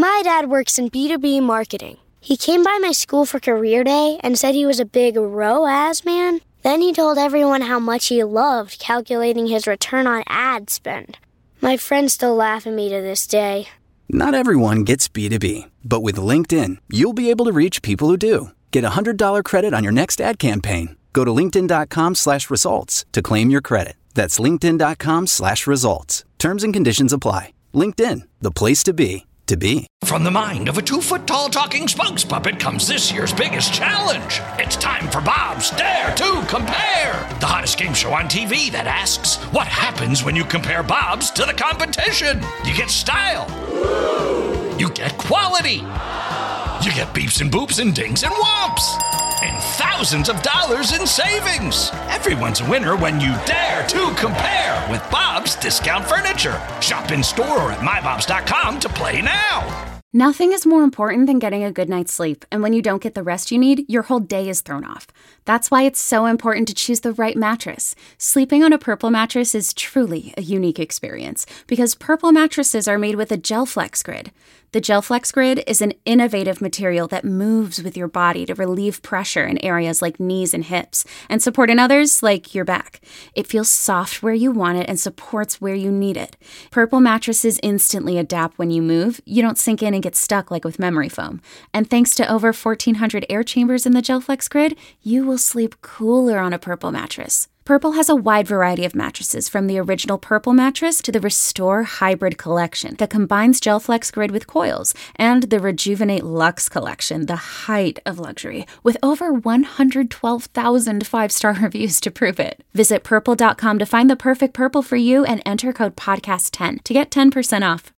My dad works in B2B marketing. He came by my school for career day and said he was a big ROAS man. Then he told everyone how much he loved calculating his return on ad spend. My friends still laugh at me to this day. Not everyone gets B2B, but with LinkedIn, you'll be able to reach people who do. Get a $100 credit on your next ad campaign. Go to linkedin.com/results to claim your credit. That's linkedin.com/results. Terms and conditions apply. LinkedIn, the place to be. From the mind of a 2-foot-tall talking spokes puppet comes this year's biggest challenge. It's time for Bob's Dare to Compare, the hottest game show on TV that asks, what happens when you compare Bob's to the competition? You get style. You get quality. You get beeps and boops and dings and whomps. And thousands of dollars in savings. Everyone's a winner when you dare to compare with Bob's Discount Furniture. Shop in store or at mybobs.com to play now. Nothing is more important than getting a good night's sleep, and when you don't get the rest you need, your whole day is thrown off. That's why it's so important to choose the right mattress. Sleeping on a Purple mattress is truly a unique experience because Purple mattresses are made with a GelFlex Grid. The GelFlex Grid is an innovative material that moves with your body to relieve pressure in areas like knees and hips and support in others like your back. It feels soft where you want it and supports where you need it. Purple mattresses instantly adapt when you move. You don't sink in and get stuck like with memory foam. And thanks to over 1,400 air chambers in the GelFlex Grid, you will sleep cooler on a Purple mattress. Purple has a wide variety of mattresses, from the original Purple mattress to the Restore Hybrid collection that combines GelFlex Grid with coils, and the Rejuvenate Luxe collection, the height of luxury, with over 112,000 5-star reviews to prove it. Visit Purple.com to find the perfect Purple for you and enter code PODCAST10 to get 10% off.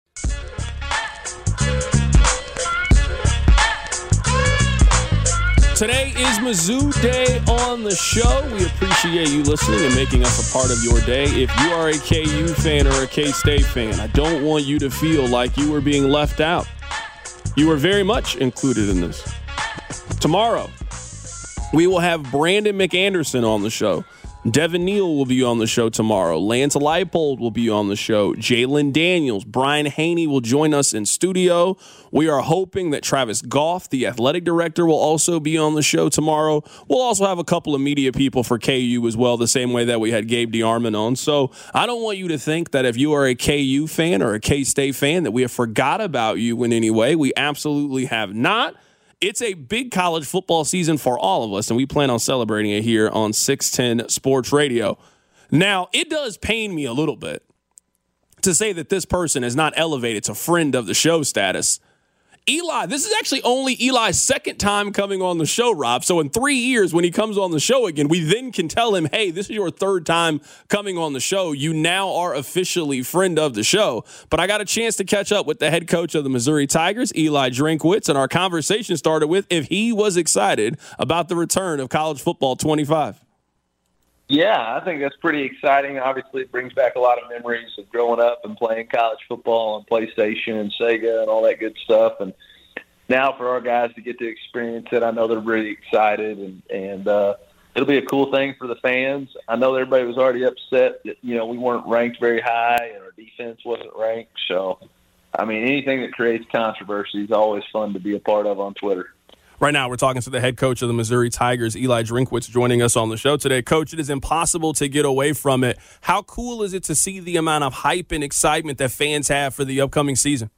Today is Mizzou Day on the show. We appreciate you listening and making us a part of your day. If you are a KU fan or a K-State fan, I don't want you to feel like you were being left out. You were very much included in this. Tomorrow, we will have Brandon McAnderson on the show. Devin Neal will be on the show tomorrow. Lance Leipold will be on the show. Jalen Daniels, Brian Haney will join us in studio. We are hoping that Travis Goff, the athletic director, will also be on the show tomorrow. We'll also have a couple of media people for KU as well, the same way that we had Gabe DeArmond on. So I don't want you to think that if you are a KU fan or a K-State fan that we have forgot about you in any way. We absolutely have not. It's a big college football season for all of us, and we plan on celebrating it here on 610 Sports Radio. Now, it does pain me a little bit to say that this person is not elevated to friend of the show status. Eli, this is actually only Eli's second time coming on the show, Rob. So in 3 years, when he comes on the show again, we then can tell him, hey, this is your third time coming on the show. You now are officially friend of the show. But I got a chance to catch up with the head coach of the Missouri Tigers, Eli Drinkwitz, and our conversation started with if he was excited about the return of College Football 25. Yeah, I think that's pretty exciting. Obviously, it brings back a lot of memories of growing up and playing college football on PlayStation and Sega and all that good stuff. And now for our guys to get to experience it, I know they're really excited, and it'll be a cool thing for the fans. I know everybody was already upset that, we weren't ranked very high and our defense wasn't ranked. So, I mean, anything that creates controversy is always fun to be a part of on Twitter. Right now, we're talking to the head coach of the Missouri Tigers, Eli Drinkwitz, joining us on the show today. Coach, it is impossible to get away from it. How cool is it to see the amount of hype and excitement that fans have for the upcoming season?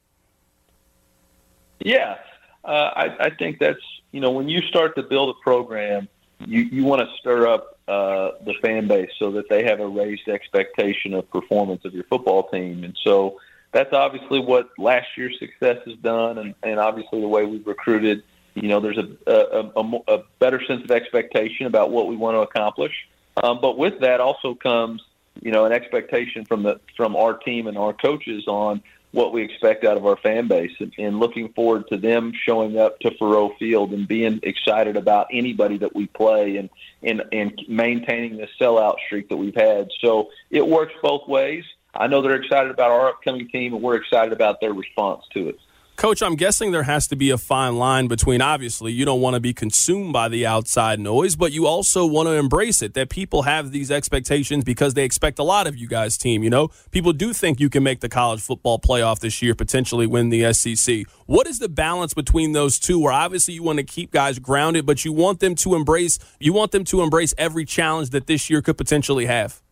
Yeah, I think that's, when you start to build a program, you want to stir up the fan base so that they have a raised expectation of performance of your football team. And so that's obviously what last year's success has done, and obviously the way we've recruited. There's a better sense of expectation about what we want to accomplish. But with that also comes, an expectation from our team and our coaches on what we expect out of our fan base, and looking forward to them showing up to Faurot Field and being excited about anybody that we play and maintaining the sellout streak that we've had. So it works both ways. I know they're excited about our upcoming team, and we're excited about their response to it. Coach, I'm guessing there has to be a fine line between, obviously, you don't want to be consumed by the outside noise, but you also want to embrace it, that people have these expectations because they expect a lot of you guys' team. You know, people do think you can make the college football playoff this year, potentially win the SEC. What is the balance between those two, where obviously you want to keep guys grounded, but you want them to embrace every challenge that this year could potentially have?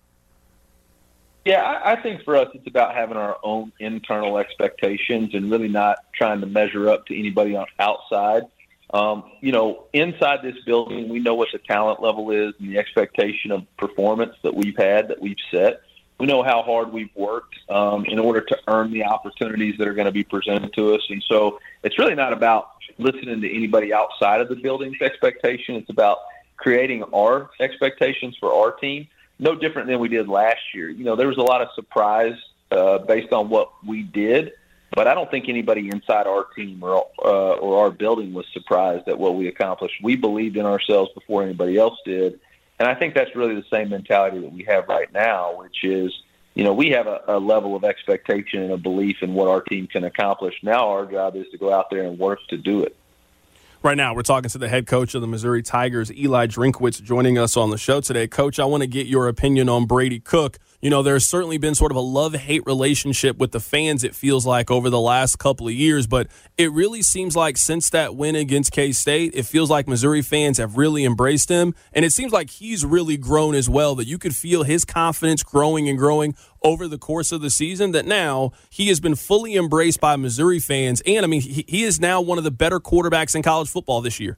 Yeah, I think for us it's about having our own internal expectations and really not trying to measure up to anybody on outside. Inside this building, we know what the talent level is and the expectation of performance that we've set. We know how hard we've worked in order to earn the opportunities that are going to be presented to us. And so it's really not about listening to anybody outside of the building's expectation. It's about creating our expectations for our team. No different than we did last year. You know, there was a lot of surprise based on what we did, but I don't think anybody inside our team or our building was surprised at what we accomplished. We believed in ourselves before anybody else did, and I think that's really the same mentality that we have right now, which is, you know, we have a level of expectation and a belief in what our team can accomplish. Now our job is to go out there and work to do it. Right now, we're talking to the head coach of the Missouri Tigers, Eli Drinkwitz, joining us on the show today. Coach, I want to get your opinion on Brady Cook. You know, there's certainly been sort of a love-hate relationship with the fans, it feels like, over the last couple of years. But it really seems like since that win against K-State, it feels like Missouri fans have really embraced him. And it seems like he's really grown as well, that you could feel his confidence growing and growing over the course of the season, that now he has been fully embraced by Missouri fans. And, I mean, he is now one of the better quarterbacks in college football this year.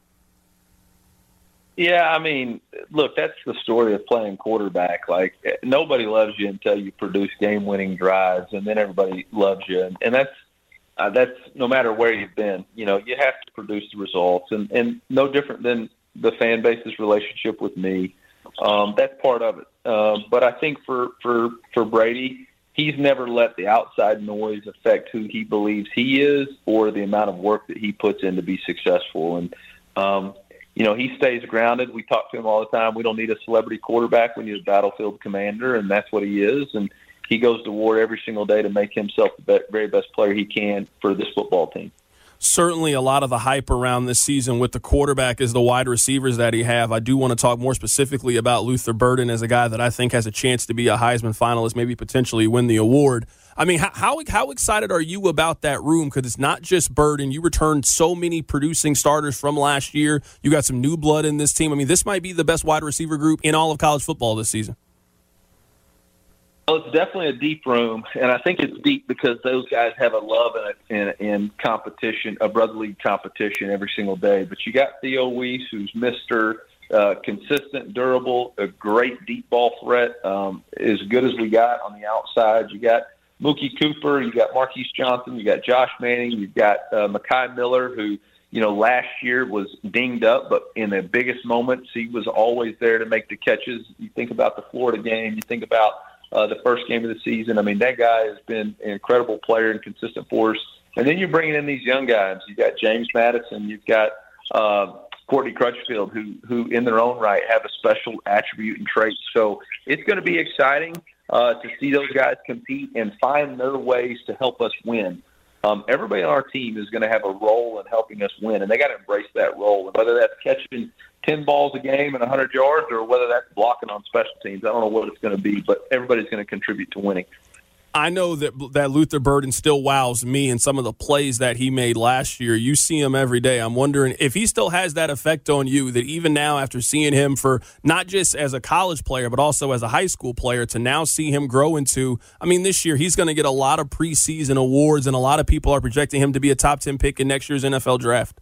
Yeah, I mean, look, that's the story of playing quarterback. Like, nobody loves you until you produce game-winning drives, and then everybody loves you. And that's no matter where you've been. You know, you have to produce the results, and no different than the fan base's relationship with me. That's part of it. But I think for Brady, he's never let the outside noise affect who he believes he is or the amount of work that he puts in to be successful. And, you know, he stays grounded. We talk to him all the time. We don't need a celebrity quarterback. We need a battlefield commander, and that's what he is. And he goes to war every single day to make himself the very best player he can for this football team. Certainly a lot of the hype around this season with the quarterback is the wide receivers that he have. I do want to talk more specifically about Luther Burden as a guy that I think has a chance to be a Heisman finalist, maybe potentially win the award. I mean, how excited are you about that room? Because it's not just Burden. You returned so many producing starters from last year. You got some new blood in this team. I mean, this might be the best wide receiver group in all of college football this season. Well, it's definitely a deep room, and I think it's deep because those guys have a love and competition, a brotherly competition every single day. But you got Theo Weiss, who's Mr. Consistent, durable, a great deep ball threat, as good as we got on the outside. You got Mookie Cooper, you got Marquise Johnson, you got Josh Manning, you've got Mekhi Miller, who, you know, last year was dinged up, but in the biggest moments, he was always there to make the catches. You think about the Florida game, you think about the first game of the season. I mean, that guy has been an incredible player and consistent force. And then you're bringing in these young guys. You've got James Madison, you've got Courtney Crutchfield, who in their own right have a special attribute and trait. So it's going to be exciting to see those guys compete and find their ways to help us win. Everybody on our team is going to have a role in helping us win, and they got to embrace that role. And whether that's catching 10 balls a game and 100 yards or whether that's blocking on special teams, I don't know what it's going to be, but everybody's going to contribute to winning. I know that Luther Burden still wows me in some of the plays that he made last year. You see him every day. I'm wondering if he still has that effect on you, that even now after seeing him for not just as a college player but also as a high school player, to now see him grow into, I mean, this year he's going to get a lot of preseason awards, and a lot of people are projecting him to be a top 10 pick in next year's NFL draft.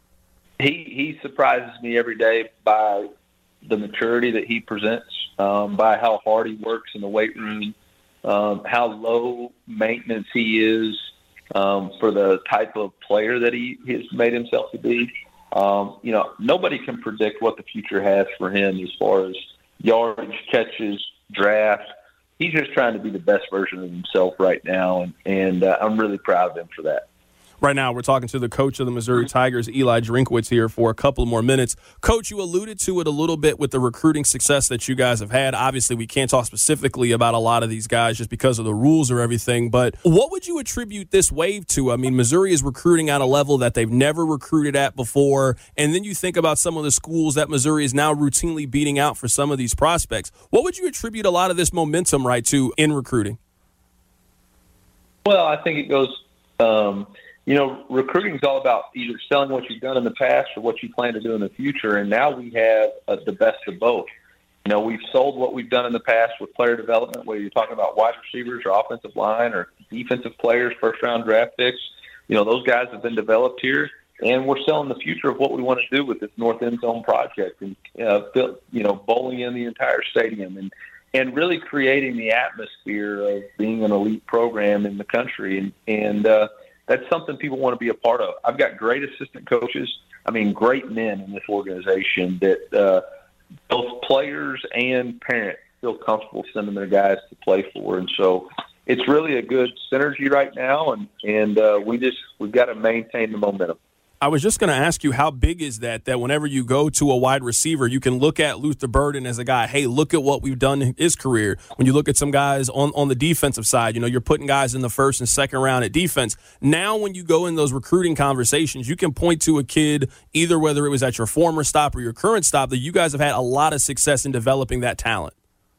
He surprises me every day by the maturity that he presents, by how hard he works in the weight room, how low maintenance he is for the type of player that he has made himself to be. You know, nobody can predict what the future has for him as far as yardage, catches, draft. He's just trying to be the best version of himself right now, and I'm really proud of him for that. Right now, we're talking to the coach of the Missouri Tigers, Eli Drinkwitz, here for a couple more minutes. Coach, you alluded to it a little bit with the recruiting success that you guys have had. Obviously, we can't talk specifically about a lot of these guys just because of the rules or everything, but what would you attribute this wave to? I mean, Missouri is recruiting at a level that they've never recruited at before, and then you think about some of the schools that Missouri is now routinely beating out for some of these prospects. What would you attribute a lot of this momentum, right, to in recruiting? Well, I think it goes recruiting is all about either selling what you've done in the past or what you plan to do in the future, and now we have the best of both. We've sold what we've done in the past with player development, whether you're talking about wide receivers or offensive line or defensive players, first-round draft picks. Those guys have been developed here, and we're selling the future of what we want to do with this North End Zone project and, bowling in the entire stadium and really creating the atmosphere of being an elite program in the country. And that's something people want to be a part of. I've got great assistant coaches, great men in this organization that both players and parents feel comfortable sending their guys to play for. And so it's really a good synergy right now, and we've got to maintain the momentum. I was just going to ask you, how big is that whenever you go to a wide receiver, you can look at Luther Burden as a guy, hey, look at what we've done in his career. When you look at some guys on the defensive side, you're putting guys in the first and second round at defense. Now when you go in those recruiting conversations, you can point to a kid, either whether it was at your former stop or your current stop, that you guys have had a lot of success in developing that talent.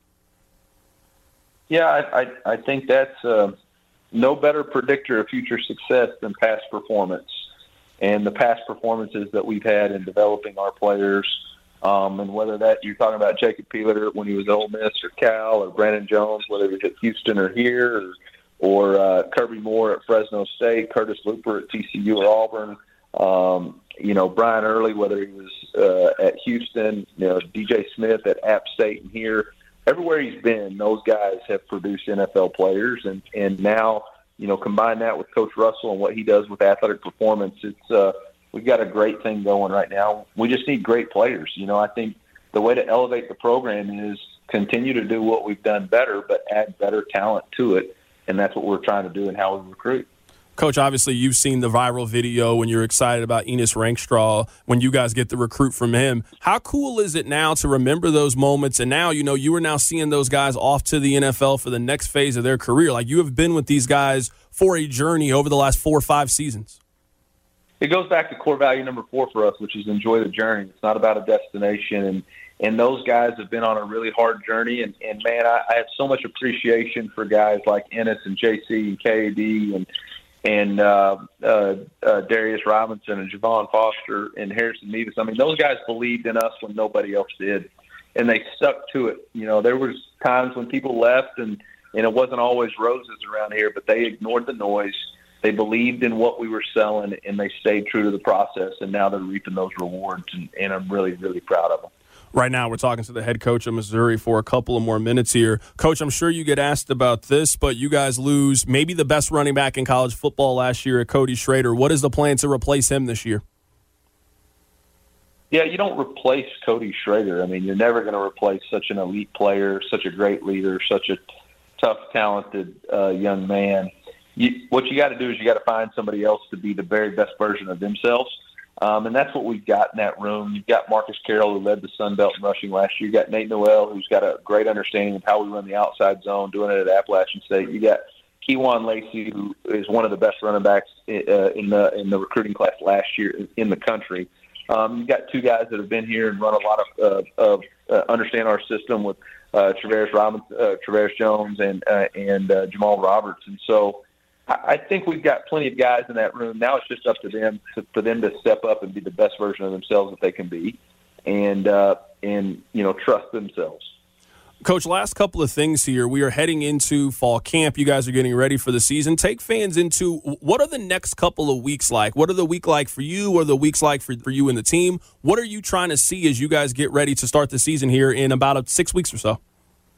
Yeah, I think that's no better predictor of future success than past performance. And the past performances that we've had in developing our players, and whether that you're talking about Jacob Peeler when he was at Ole Miss or Cal, or Brandon Jones, whether he was at Houston or here, or Kirby Moore at Fresno State, Curtis Looper at TCU or Auburn, Brian Early, whether he was at Houston, DJ Smith at App State and here. Everywhere he's been, those guys have produced NFL players, and now – combine that with Coach Russell and what he does with athletic performance, we've got a great thing going right now. We just need great players. I think the way to elevate the program is continue to do what we've done better, but add better talent to it, and that's what we're trying to do in how we recruit. Coach, obviously you've seen the viral video when you're excited about Enos Rankstraw, when you guys get the recruit from him. How cool is it now to remember those moments? And now, you are now seeing those guys off to the NFL for the next phase of their career. Like, you have been with these guys for a journey over the last 4 or 5 seasons. It goes back to core value number 4 for us, which is enjoy the journey. It's not about a destination. And those guys have been on a really hard journey. And man, I have so much appreciation for guys like Ennis and JC and KD and Darius Robinson and Javon Foster and Harrison Mevis. Those guys believed in us when nobody else did, and they stuck to it. There was times when people left, and it wasn't always roses around here, but they ignored the noise. They believed in what we were selling, and they stayed true to the process, and now they're reaping those rewards, and I'm really, really proud of them. Right now, we're talking to the head coach of Missouri for a couple of more minutes here. Coach, I'm sure you get asked about this, but you guys lose maybe the best running back in college football last year at Cody Schrader. What is the plan to replace him this year? Yeah, you don't replace Cody Schrader. You're never going to replace such an elite player, such a great leader, such a tough, talented young man. What you got to do is you got to find somebody else to be the very best version of themselves. And that's what we've got in that room. You've got Marcus Carroll, who led the Sun Belt in rushing last year. You've got Nate Noel, who's got a great understanding of how we run the outside zone, doing it at Appalachian State. You got Kewan Lacey, who is one of the best running backs in the recruiting class last year in the country. You've got 2 guys that have been here and run a lot of understand our system with Travaris Jones and Jamal Roberts. And so I think we've got plenty of guys in that room. Now it's just up to them for them to step up and be the best version of themselves that they can be, and trust themselves. Coach, last couple of things here. We are heading into fall camp. You guys are getting ready for the season. Take fans into what are the next couple of weeks like? What are the week like for you? What are the weeks like for you and the team? What are you trying to see as you guys get ready to start the season here in about 6 weeks or so?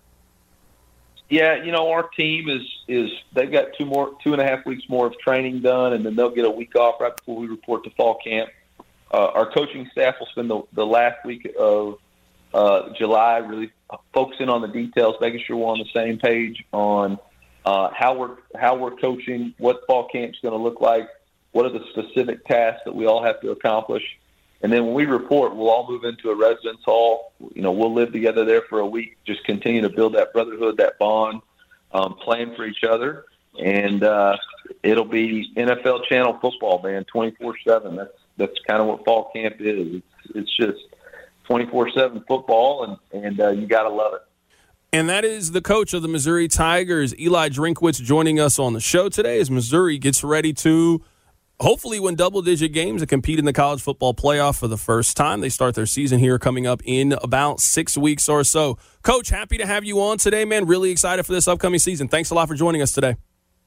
Yeah, our team is they've got 2.5 weeks more of training done, and then they'll get a week off right before we report to fall camp. Our coaching staff will spend the last week of July really focusing on the details, making sure we're on the same page on how we're coaching, what fall camp's going to look like, what are the specific tasks that we all have to accomplish. And then when we report, we'll all move into a residence hall. We'll live together there for a week, just continue to build that brotherhood, that bond, plan for each other. And it'll be NFL channel football, man, 24/7. That's kind of what fall camp is. It's just 24/7 football, and you got to love it. And that is the coach of the Missouri Tigers, Eli Drinkwitz, joining us on the show today as Missouri gets ready to hopefully win double-digit games and compete in the college football playoff for the first time. They start their season here coming up in about 6 weeks or so. Coach, happy to have you on today, man. Really excited for this upcoming season. Thanks a lot for joining us today.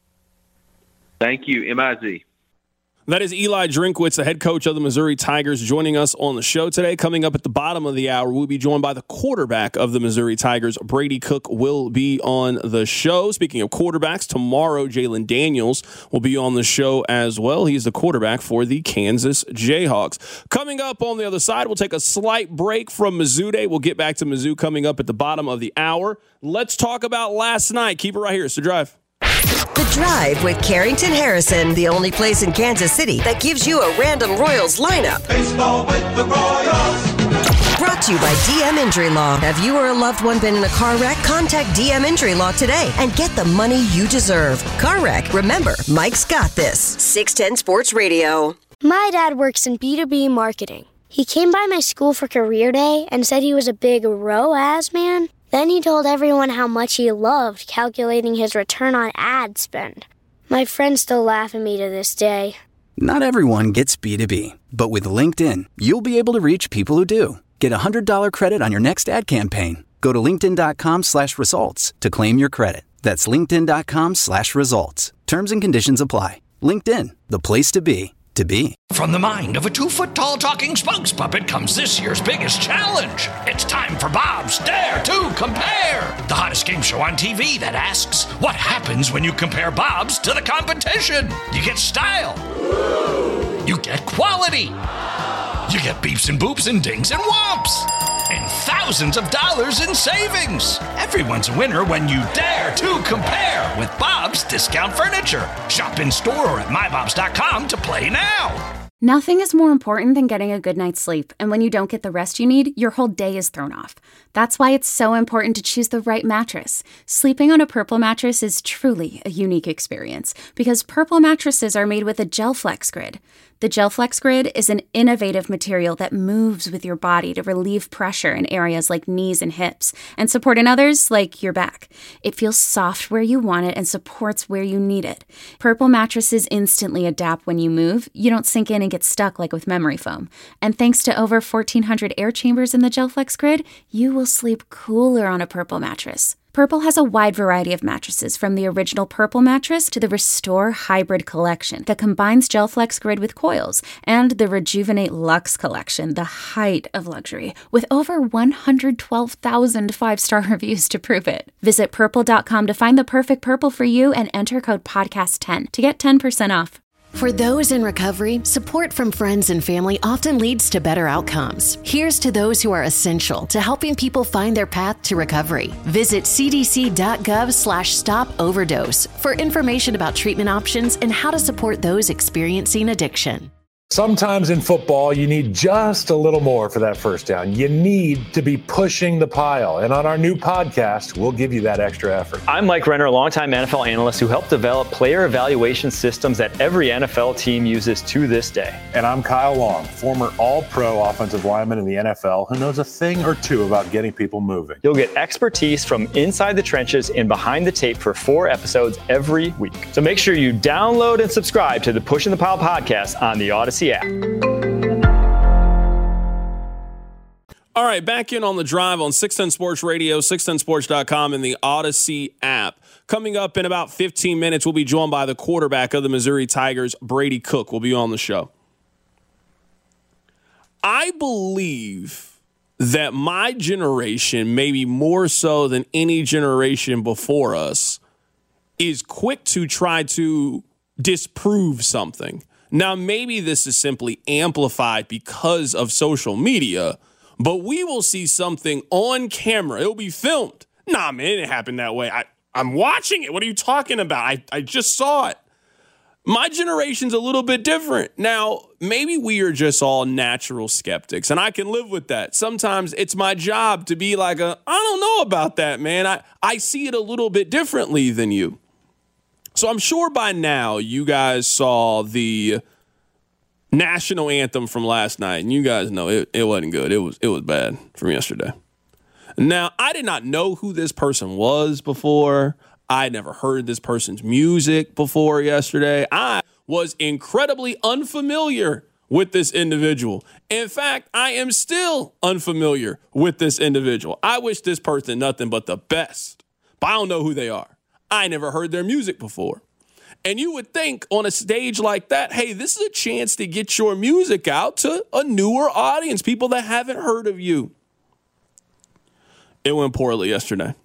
Thank you, MIZ. That is Eli Drinkwitz, the head coach of the Missouri Tigers, joining us on the show today. Coming up at the bottom of the hour, we'll be joined by the quarterback of the Missouri Tigers. Brady Cook will be on the show. Speaking of quarterbacks, tomorrow Jalen Daniels will be on the show as well. He's the quarterback for the Kansas Jayhawks. Coming up on the other side, we'll take a slight break from Mizzou Day. We'll get back to Mizzou coming up at the bottom of the hour. Let's talk about last night. Keep it right here. It's The Drive. The Drive with Carrington Harrison, the only place in Kansas City that gives you a random Royals lineup. Baseball with the Royals. Brought to you by DM Injury Law. Have you or a loved one been in a car wreck? Contact DM Injury Law today and get the money you deserve. Car wreck. Remember, Mike's got this. 610 Sports Radio. My dad works in B2B marketing. He came by my school for career day and said he was a big ROAS man. Then he told everyone how much he loved calculating his return on ad spend. My friends still laugh at me to this day. Not everyone gets B2B, but with LinkedIn, you'll be able to reach people who do. Get a $100 credit on your next ad campaign. Go to linkedin.com/results to claim your credit. That's linkedin.com/results. Terms and conditions apply. LinkedIn, the place to be. From the mind of a 2-foot-tall talking spokes puppet comes this year's biggest challenge. It's time for Bob's Dare to Compare, the hottest game show on TV that asks, what happens when you compare Bob's to the competition? You get style. You get quality. You get beeps and boops and dings and whomps. And thousands of dollars in savings. Everyone's a winner when you dare to compare with Bob's Discount Furniture. Shop in store or at mybobs.com to play now. Nothing is more important than getting a good night's sleep, and when you don't get the rest you need, your whole day is thrown off. That's why it's so important to choose the right mattress. Sleeping on a Purple mattress is truly a unique experience because Purple mattresses are made with a GelFlex Grid. The GelFlex Grid is an innovative material that moves with your body to relieve pressure in areas like knees and hips and support in others like your back. It feels soft where you want it and supports where you need it. Purple mattresses instantly adapt when you move. You don't sink in and get stuck like with memory foam. And thanks to over 1,400 air chambers in the GelFlex Grid, you will sleep cooler on a Purple mattress. Purple has a wide variety of mattresses, from the original Purple mattress to the Restore Hybrid collection that combines GelFlex Grid with coils, and the Rejuvenate Luxe collection, the height of luxury, with over 112,000 5-star reviews to prove it. Visit purple.com to find the perfect Purple for you and enter code podcast10 to get 10% off. For those in recovery, support from friends and family often leads to better outcomes. Here's to those who are essential to helping people find their path to recovery. Visit cdc.gov/stop-overdose for information about treatment options and how to support those experiencing addiction. Sometimes in football, you need just a little more for that first down. You need to be pushing the pile. And on our new podcast, we'll give you that extra effort. I'm Mike Renner, a longtime NFL analyst who helped develop player evaluation systems that every NFL team uses to this day. And I'm Kyle Long, former All-Pro offensive lineman in the NFL who knows a thing or two about getting people moving. You'll get expertise from inside the trenches and behind the tape for 4 episodes every week. So make sure you download and subscribe to the Pushing the Pile podcast on the Odyssey app. All right, back in on the Drive on 610 Sports Radio, 610sports.com, and the Odyssey app. Coming up in about 15 minutes, we'll be joined by the quarterback of the Missouri Tigers, Brady Cook, will be on the show. I believe that my generation, maybe more so than any generation before us, is quick to try to disprove something. Now, maybe this is simply amplified because of social media, but we will see something on camera. It'll be filmed. Nah, man, it didn't happen that way. I'm watching it. What are you talking about? I just saw it. My generation's a little bit different. Now, maybe we are just all natural skeptics, and I can live with that. Sometimes it's my job to be like, I don't know about that, man. I see it a little bit differently than you. So I'm sure by now you guys saw the national anthem from last night, and you guys know it wasn't good. It was bad from yesterday. Now, I did not know who this person was before. I never heard this person's music before yesterday. I was incredibly unfamiliar with this individual. In fact, I am still unfamiliar with this individual. I wish this person nothing but the best, but I don't know who they are. I never heard their music before. And you would think on a stage like that, hey, this is a chance to get your music out to a newer audience, people that haven't heard of you. It went poorly yesterday.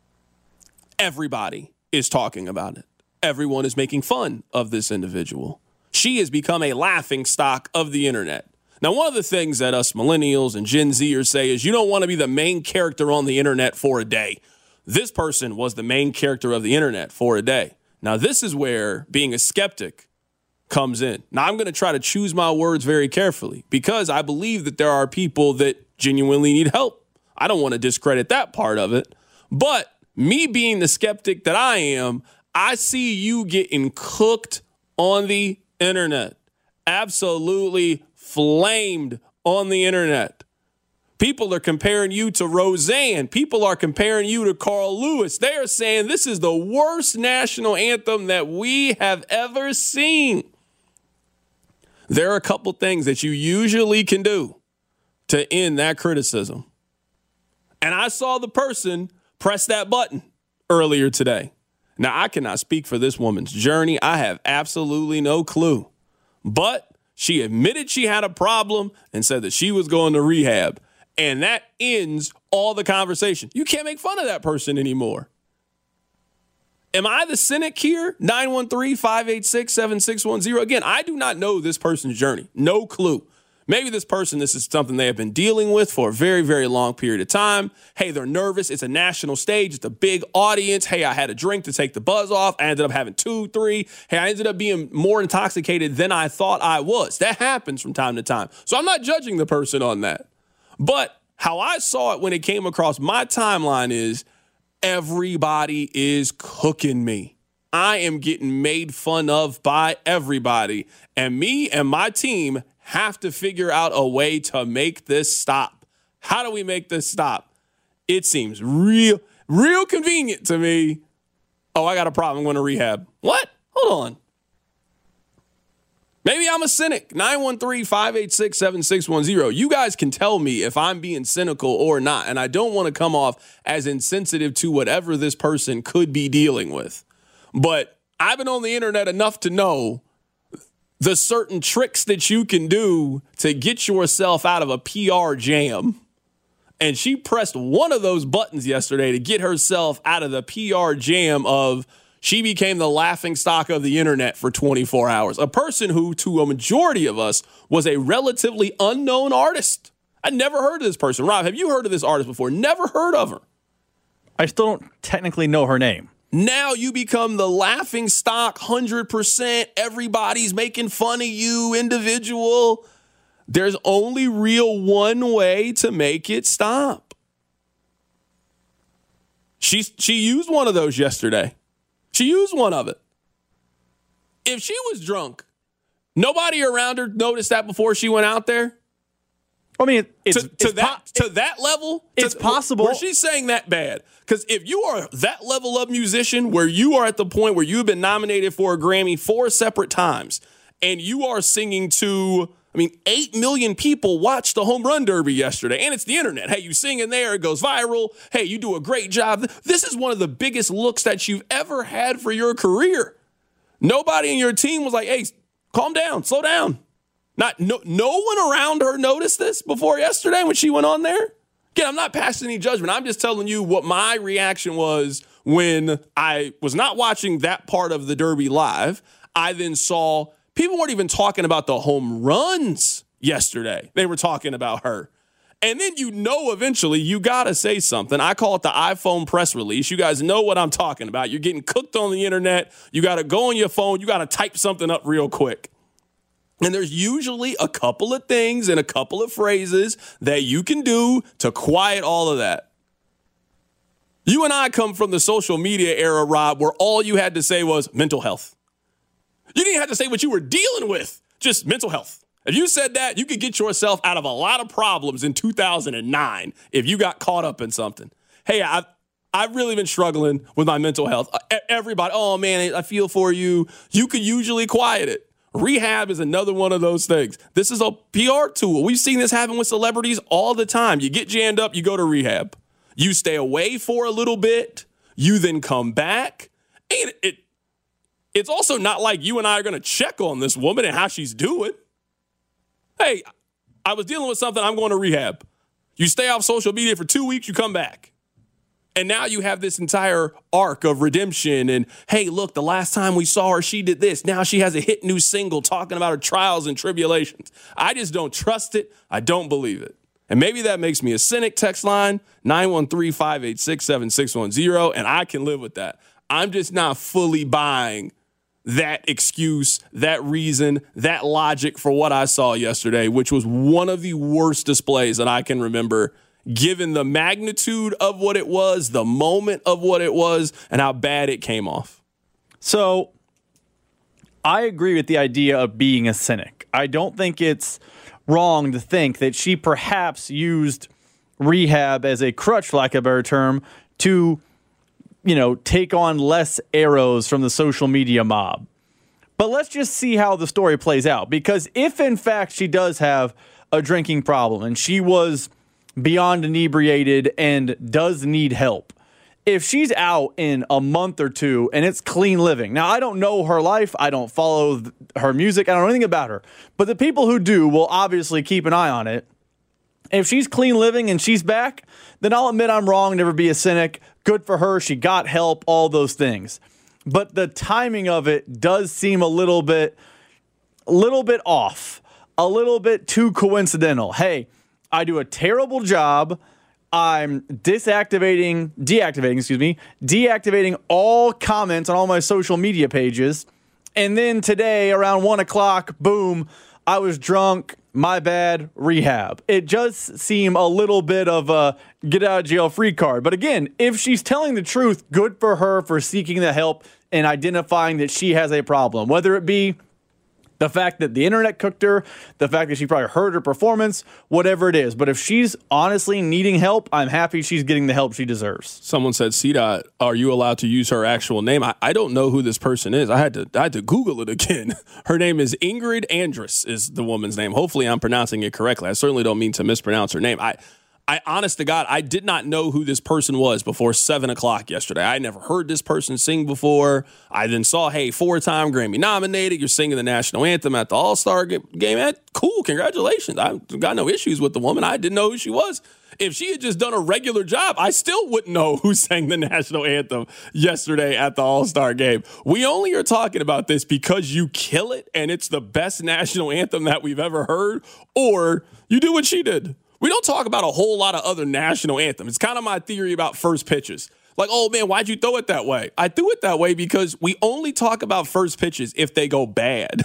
Everybody is talking about it. Everyone is making fun of this individual. She has become a laughingstock of the internet. Now, one of the things that us millennials and Gen Zers say is you don't want to be the main character on the internet for a day. This person was the main character of the internet for a day. Now, this is where being a skeptic comes in. Now, I'm going to try to choose my words very carefully because I believe that there are people that genuinely need help. I don't want to discredit that part of it, but me being the skeptic that I am, I see you getting cooked on the internet. Absolutely flamed on the internet. People are comparing you to Roseanne. People are comparing you to Carl Lewis. They are saying this is the worst national anthem that we have ever seen. There are a couple things that you usually can do to end that criticism. And I saw the person press that button earlier today. Now, I cannot speak for this woman's journey. I have absolutely no clue. But she admitted she had a problem and said that she was going to rehab. And that ends all the conversation. You can't make fun of that person anymore. Am I the cynic here? 913-586-7610. Again, I do not know this person's journey. No clue. Maybe this is something they have been dealing with for a very, very long period of time. Hey, they're nervous. It's a national stage. It's a big audience. Hey, I had a drink to take the buzz off. I ended up having 2, 3. Hey, I ended up being more intoxicated than I thought I was. That happens from time to time. So I'm not judging the person on that. But how I saw it when it came across my timeline is everybody is cooking me. I am getting made fun of by everybody. And me and my team have to figure out a way to make this stop. How do we make this stop? It seems real convenient to me. Oh, I got a problem. I'm going to rehab. What? Hold on. Maybe I'm a cynic. 913-586-7610. You guys can tell me if I'm being cynical or not. And I don't want to come off as insensitive to whatever this person could be dealing with. But I've been on the internet enough to know the certain tricks that you can do to get yourself out of a PR jam. And she pressed one of those buttons yesterday to get herself out of the PR jam of she became the laughingstock of the internet for 24 hours. A person who, to a majority of us, was a relatively unknown artist. I'd never heard of this person. Rob, have you heard of this artist before? Never heard of her. I still don't technically know her name. Now you become the laughing stock, 100%. Everybody's making fun of you, individual. There's only one way to make it stop. She used one of those yesterday. She used one of it. If she was drunk, nobody around her noticed that before she went out there. I mean, to that level, it's possible. Where she's saying that bad. Because if you are that level of musician where you are at the point where you've been nominated for a Grammy 4 separate times and you are singing to, 8 million people watched the Home Run Derby yesterday, and it's the internet. Hey, you sing in there, it goes viral. Hey, you do a great job. This is one of the biggest looks that you've ever had for your career. Nobody in your team was like, hey, calm down, slow down. No one around her noticed this before yesterday when she went on there. Again, I'm not passing any judgment. I'm just telling you what my reaction was when I was not watching that part of the Derby live. I then saw people weren't even talking about the home runs yesterday. They were talking about her. And then eventually you got to say something. I call it the iPhone press release. You guys know what I'm talking about. You're getting cooked on the internet. You got to go on your phone. You got to type something up real quick. And there's usually a couple of things and a couple of phrases that you can do to quiet all of that. You and I come from the social media era, Rob, where all you had to say was mental health. You didn't have to say what you were dealing with, just mental health. If you said that, you could get yourself out of a lot of problems in 2009 if you got caught up in something. Hey, I've really been struggling with my mental health. Everybody, oh, man, I feel for you. You could usually quiet it. Rehab is another one of those things. This is a PR tool. We've seen this happen with celebrities all the time. You get jammed up, you go to rehab. You stay away for a little bit. You then come back. And it's also not like you and I are going to check on this woman and how she's doing. Hey, I was dealing with something. I'm going to rehab. You stay off social media for 2 weeks, you come back. And now you have this entire arc of redemption. And, hey, look, the last time we saw her, she did this. Now she has a hit new single talking about her trials and tribulations. I just don't trust it. I don't believe it. And maybe that makes me a cynic. Text line 913-586-7610, and I can live with that. I'm just not fully buying that excuse, that reason, that logic for what I saw yesterday, which was one of the worst displays that I can remember, given the magnitude of what it was, the moment of what it was, and how bad it came off. So I agree with the idea of being a cynic. I don't think it's wrong to think that she perhaps used rehab as a crutch, for lack of a better term, to take on less arrows from the social media mob. But let's just see how the story plays out. Because if, in fact, she does have a drinking problem and she was beyond inebriated and does need help, if she's out in a month or two and it's clean living. Now, I don't know her life. I don't follow her music. I don't know anything about her. But the people who do will obviously keep an eye on it. If she's clean living and she's back, then I'll admit I'm wrong, never be a cynic. Good for her. She got help, all those things. But the timing of it does seem a little bit off, a little bit too coincidental. Hey, I do a terrible job. I'm deactivating all comments on all my social media pages. And then today around 1 o'clock, boom, I was drunk. My bad, rehab. It does seem a little bit of a get out of jail free card. But again, if she's telling the truth, good for her for seeking the help and identifying that she has a problem. Whether it be the fact that the internet cooked her, the fact that she probably heard her performance, whatever it is. But if she's honestly needing help, I'm happy she's getting the help she deserves. Someone said, CDOT, are you allowed to use her actual name? I don't know who this person is. I had to Google it again. Her name is Ingrid Andress is the woman's name. Hopefully I'm pronouncing it correctly. I certainly don't mean to mispronounce her name. I honest to God, I did not know who this person was before 7 o'clock yesterday. I never heard this person sing before. I then saw, hey, 4-time Grammy nominated. You're singing the national anthem at the All-Star game. Cool, congratulations. I've got no issues with the woman. I didn't know who she was. If she had just done a regular job, I still wouldn't know who sang the national anthem yesterday at the All-Star game. We only are talking about this because you kill it and it's the best national anthem that we've ever heard, or you do what she did. We don't talk about a whole lot of other national anthems. It's kind of my theory about first pitches. Like, oh, man, why'd you throw it that way? I threw it that way because we only talk about first pitches if they go bad.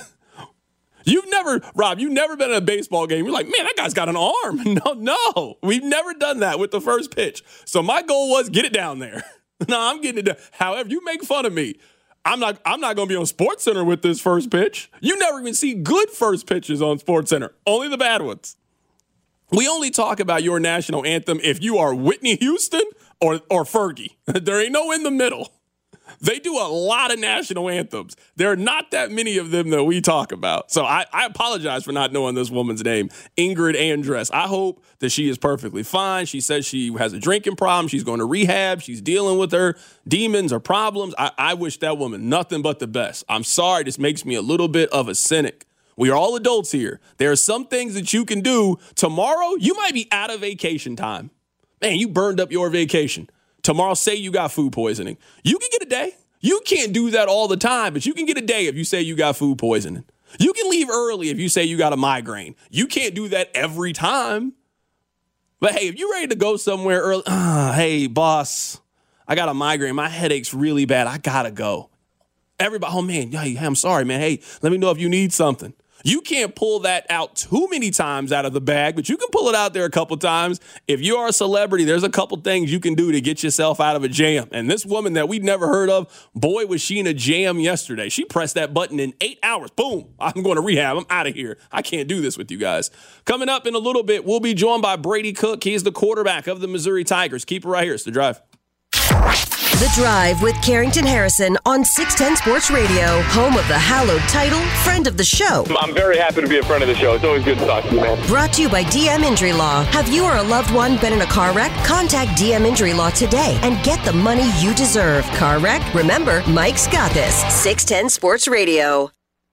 Rob, you've never been in a baseball game. You're like, man, that guy's got an arm. No, we've never done that with the first pitch. So my goal was get it down there. No, I'm getting it down. However, you make fun of me. I'm not going to be on SportsCenter with this first pitch. You never even see good first pitches on SportsCenter. Only the bad ones. We only talk about your national anthem if you are Whitney Houston or Fergie. There ain't no in the middle. They do a lot of national anthems. There are not that many of them that we talk about. So I apologize for not knowing this woman's name, Ingrid Andress. I hope that she is perfectly fine. She says she has a drinking problem. She's going to rehab. She's dealing with her demons or problems. I wish that woman nothing but the best. I'm sorry. This makes me a little bit of a cynic. We are all adults here. There are some things that you can do. Tomorrow, you might be out of vacation time. Man, you burned up your vacation. Tomorrow, say you got food poisoning. You can get a day. You can't do that all the time, but you can get a day if you say you got food poisoning. You can leave early if you say you got a migraine. You can't do that every time. But, hey, if you're ready to go somewhere early, hey, boss, I got a migraine. My headache's really bad. I got to go. Everybody, oh, man, hey, I'm sorry, man. Hey, let me know if you need something. You can't pull that out too many times out of the bag, but you can pull it out there a couple times. If you are a celebrity, there's a couple things you can do to get yourself out of a jam. And this woman that we'd never heard of, boy, was she in a jam yesterday. She pressed that button in 8 hours. Boom, I'm going to rehab. I'm out of here. I can't do this with you guys. Coming up in a little bit, we'll be joined by Brady Cook. He is the quarterback of the Missouri Tigers. Keep it right here. It's The Drive. The Drive with Carrington Harrison on 610 Sports Radio, home of the hallowed title, friend of the show. I'm very happy to be a friend of the show. It's always good to talk to you, man. Brought to you by DM Injury Law. Have you or a loved one been in a car wreck? Contact DM Injury Law today and get the money you deserve. Car wreck? Remember, Mike's got this. 610 Sports Radio.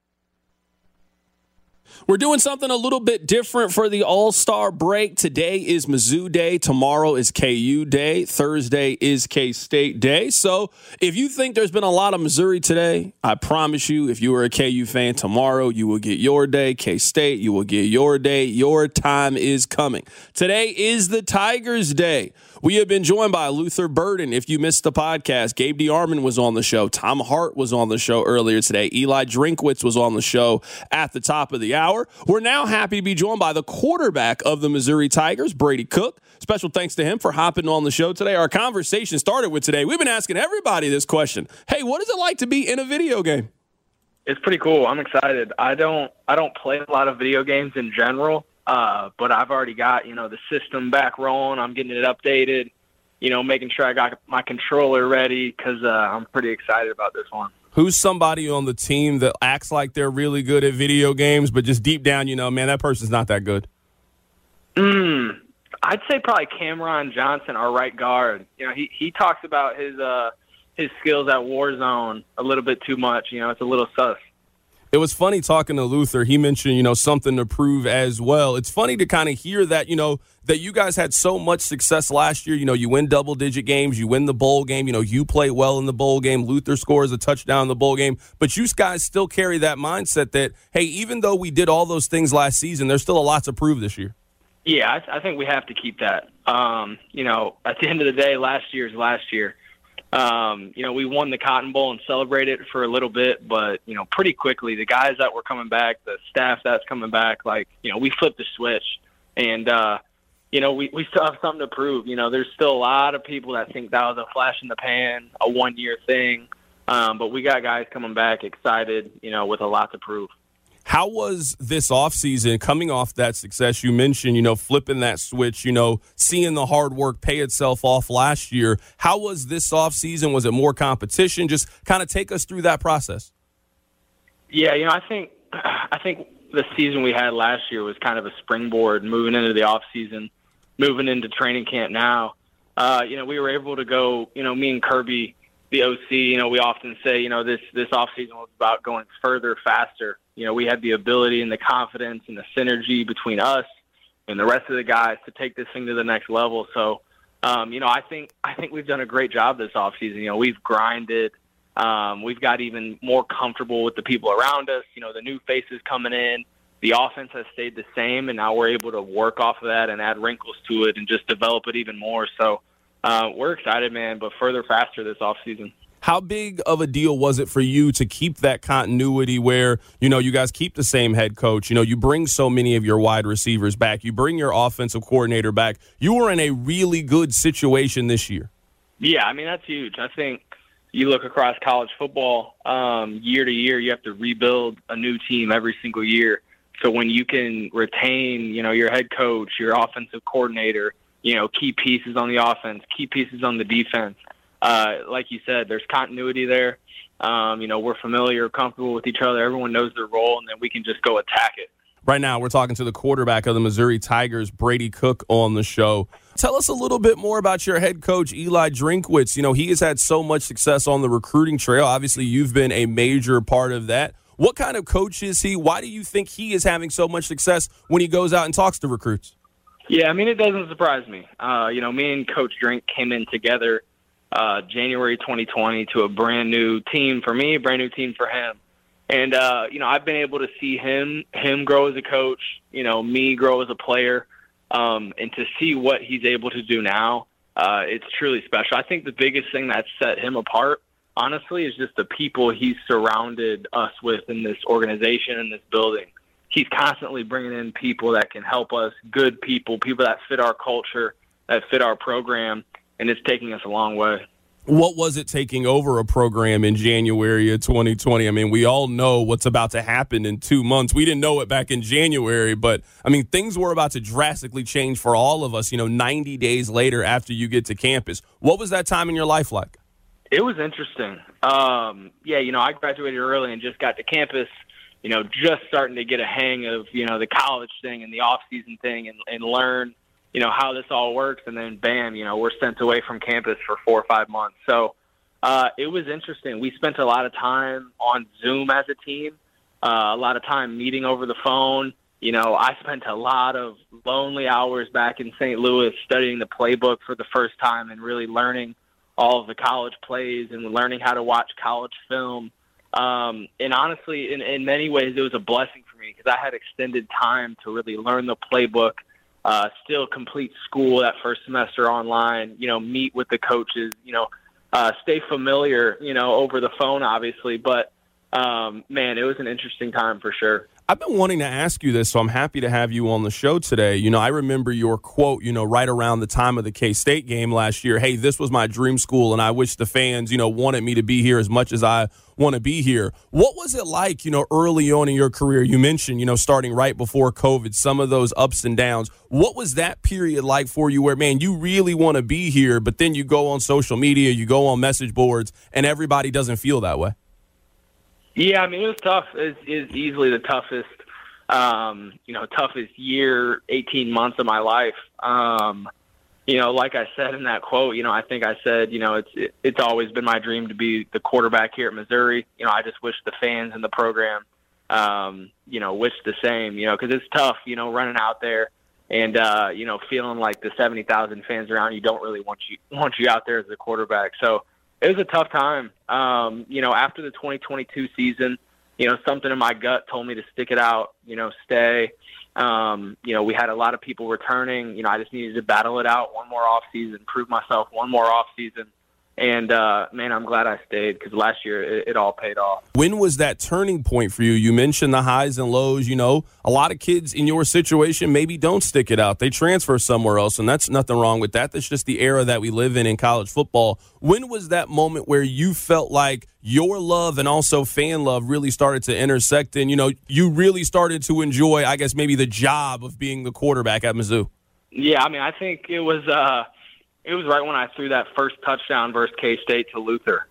We're doing something a little bit different for the All-Star break. Today is Mizzou Day. Tomorrow is KU Day. Thursday is K-State Day. So if you think there's been a lot of Missouri today, I promise you, if you are a KU fan, tomorrow you will get your day. K-State, you will get your day. Your time is coming. Today is the Tigers' Day. We have been joined by Luther Burden. If you missed the podcast, Gabe DeArmond was on the show. Tom Hart was on the show earlier today. Eli Drinkwitz was on the show at the top of the hour. We're now happy to be joined by the quarterback of the Missouri Tigers, Brady Cook. Special thanks to him for hopping on the show today. Our conversation started with today. We've been asking everybody this question. Hey, what is it like to be in a video game? It's pretty cool. I'm excited. I don't play a lot of video games in general. But I've already got, the system back rolling. I'm getting it updated, making sure I got my controller ready because I'm pretty excited about this one. Who's somebody on the team that acts like they're really good at video games, but just deep down, man, that person's not that good? I'd say probably Cameron Johnson, our right guard. He talks about his skills at Warzone a little bit too much. It's a little sus. It was funny talking to Luther. He mentioned, something to prove as well. It's funny to kind of hear that, that you guys had so much success last year. You win double-digit games. You win the bowl game. You play well in the bowl game. Luther scores a touchdown in the bowl game. But you guys still carry that mindset that, hey, even though we did all those things last season, there's still a lot to prove this year. Yeah, I think we have to keep that. At the end of the day, last year's last year. We won the Cotton Bowl and celebrated it for a little bit, but, pretty quickly, the guys that were coming back, the staff that's coming back, we flipped the switch. And, we still have something to prove. There's still a lot of people that think that was a flash in the pan, a one-year thing. But we got guys coming back excited, with a lot to prove. How was this offseason coming off that success? You mentioned, flipping that switch, seeing the hard work pay itself off last year. How was this offseason? Was it more competition? Just kind of take us through that process. Yeah, I think the season we had last year was kind of a springboard moving into the offseason, moving into training camp now. We were able to go, me and Kirby, the OC, we often say, this offseason was about going further, faster. We had the ability and the confidence and the synergy between us and the rest of the guys to take this thing to the next level. So, I think we've done a great job this offseason. We've grinded. We've got even more comfortable with the people around us. The new faces coming in. The offense has stayed the same, and now we're able to work off of that and add wrinkles to it and just develop it even more. So we're excited, man, but further, faster this offseason. How big of a deal was it for you to keep that continuity where, you guys keep the same head coach? You bring so many of your wide receivers back. You bring your offensive coordinator back. You were in a really good situation this year. Yeah, that's huge. I think you look across college football, year to year, you have to rebuild a new team every single year. So when you can retain, your head coach, your offensive coordinator, key pieces on the offense, key pieces on the defense, like you said, there's continuity there. We're familiar, comfortable with each other. Everyone knows their role, and then we can just go attack it. Right now, we're talking to the quarterback of the Missouri Tigers, Brady Cook, on the show. Tell us a little bit more about your head coach, Eli Drinkwitz. He has had so much success on the recruiting trail. Obviously, you've been a major part of that. What kind of coach is he? Why do you think he is having so much success when he goes out and talks to recruits? Yeah, it doesn't surprise me. Me and Coach Drink came in together January 2020 to a brand new team for me, a brand new team for him. And, I've been able to see him grow as a coach, me grow as a player. And to see what he's able to do now, it's truly special. I think the biggest thing that set him apart, honestly, is just the people he's surrounded us with in this organization, in this building. He's constantly bringing in people that can help us, good people that fit our culture, that fit our program, and it's taking us a long way. What was it taking over a program in January of 2020? I mean, we all know what's about to happen in 2 months. We didn't know it back in January, but, I mean, things were about to drastically change for all of us, 90 days later after you get to campus. What was that time in your life like? It was interesting. I graduated early and just got to campus, just starting to get a hang of, the college thing and the off-season thing and learn, how this all works. And then, bam, we're sent away from campus for 4 or 5 months. So it was interesting. We spent a lot of time on Zoom as a team, a lot of time meeting over the phone. I spent a lot of lonely hours back in St. Louis studying the playbook for the first time and really learning all of the college plays and learning how to watch college film. And honestly, in many ways, it was a blessing for me because I had extended time to really learn the playbook, still complete school that first semester online, meet with the coaches, stay familiar, over the phone, obviously. But, man, it was an interesting time for sure. I've been wanting to ask you this, so I'm happy to have you on the show today. I remember your quote, right around the time of the K-State game last year. Hey, this was my dream school, and I wish the fans, wanted me to be here as much as I want to be here. What was it like, early on in your career? You mentioned, starting right before COVID, some of those ups and downs. What was that period like for you where, man, you really want to be here, but then you go on social media, you go on message boards, and everybody doesn't feel that way? Yeah, I mean, it was tough. It's easily the toughest, toughest year, 18 months of my life. Like I said in that quote, I think I said, it's always been my dream to be the quarterback here at Missouri. I just wish the fans and the program, wish the same, because it's tough, running out there and, feeling like the 70,000 fans around you don't really want you out there as a quarterback. So, it was a tough time. After the 2022 season, something in my gut told me to stick it out, stay. We had a lot of people returning. I just needed to battle it out one more off season, prove myself one more off season. And, man, I'm glad I stayed because last year it all paid off. When was that turning point for you? You mentioned the highs and lows. A lot of kids in your situation maybe don't stick it out. They transfer somewhere else, and that's nothing wrong with that. That's just the era that we live in college football. When was that moment where you felt like your love and also fan love really started to intersect and, you really started to enjoy, I guess, maybe the job of being the quarterback at Mizzou? Yeah, I mean, I think it was right when I threw that first touchdown versus K-State to Luther.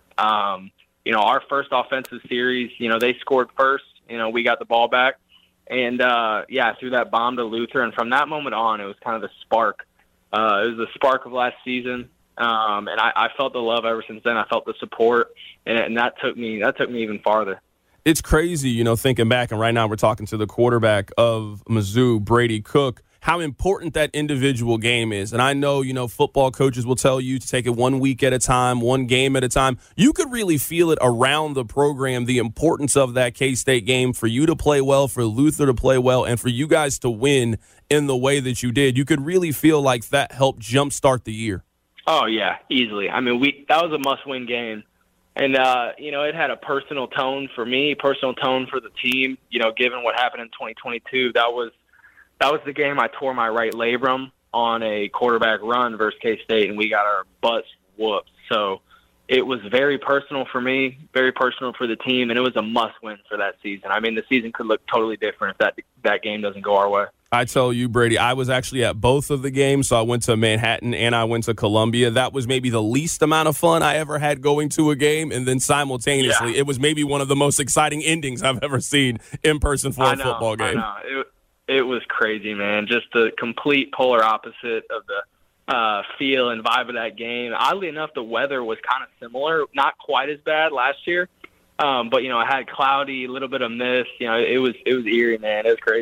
Our first offensive series, they scored first. We got the ball back. And, I threw that bomb to Luther. And from that moment on, it was kind of the spark. It was the spark of last season. And I felt the love ever since then. I felt the support. And that took me even farther. It's crazy, thinking back. And right now we're talking to the quarterback of Mizzou, Brady Cook, how important that individual game is. And I know, football coaches will tell you to take it 1 week at a time, one game at a time. You could really feel it around the program, the importance of that K-State game for you to play well, for Luther to play well, and for you guys to win in the way that you did. You could really feel like that helped jumpstart the year. Oh, yeah, easily. I mean, that was a must-win game. And, it had a personal tone for me, personal tone for the team. Given what happened in 2022, that was the game I tore my right labrum on a quarterback run versus K-State, and we got our butts whooped. So it was very personal for me, very personal for the team, and it was a must-win for that season. I mean, the season could look totally different if that game doesn't go our way. I tell you, Brady, I was actually at both of the games. So I went to Manhattan and I went to Columbia. That was maybe the least amount of fun I ever had going to a game. And then simultaneously, It was maybe one of the most exciting endings I've ever seen in person for a football game. I know. It was crazy, man. Just the complete polar opposite of the feel and vibe of that game. Oddly enough, the weather was kind of similar, not quite as bad last year. But, it had cloudy, a little bit of mist. It was eerie, man. It was crazy.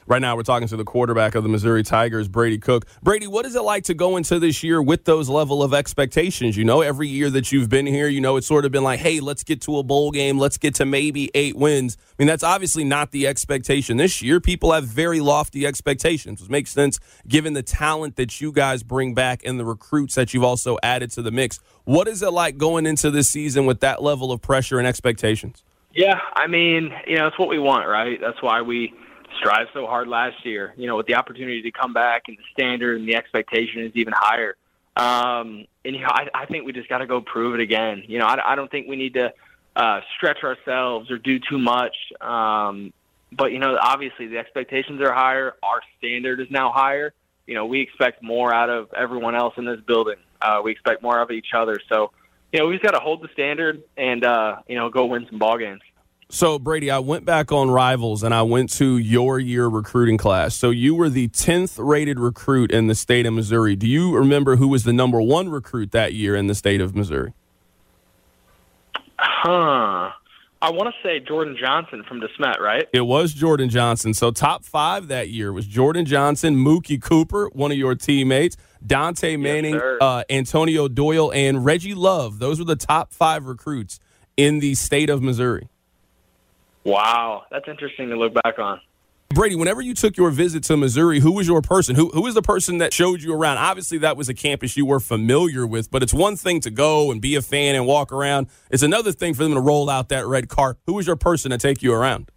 Right now we're talking to the quarterback of the Missouri Tigers, Brady Cook. Brady, what is it like to go into this year with those level of expectations? You know, every year that you've been here, you know, it's sort of been like, hey, let's get to a bowl game. Let's get to maybe 8 wins. I mean, that's obviously not the expectation this year. People have very lofty expectations, which makes sense given the talent that you guys bring back and the recruits that you've also added to the mix. What is it like going into this season with that level of pressure and expectations? Yeah, I mean, you know, it's what we want, right? That's why we strive so hard last year, you know, with the opportunity to come back and the standard and the expectation is even higher. And, you know, I think we just got to go prove it again. You know, I don't think we need to stretch ourselves or do too much. But, you know, obviously the expectations are higher. Our standard is now higher. You know, we expect more out of everyone else in this building. We expect more of each other. So, you know, we just got to hold the standard and, you know, go win some ball games. So, Brady, I went back on Rivals, and I went to your year recruiting class. So you were the 10th rated recruit in the state of Missouri. Do you remember who was the number 1 recruit that year in the state of Missouri? I want to say Jordan Johnson from DeSmet, right? It was Jordan Johnson. So top 5 that year was Jordan Johnson, Mookie Cooper, one of your teammates, Dante Manning, Antonio Doyle, and Reggie Love. Those were the top 5 recruits in the state of Missouri. Wow, that's interesting to look back on. Brady, whenever you took your visit to Missouri, who was your person? Who was the person that showed you around? Obviously, that was a campus you were familiar with, but it's one thing to go and be a fan and walk around. It's another thing for them to roll out that red carpet. Who was your person to take you around?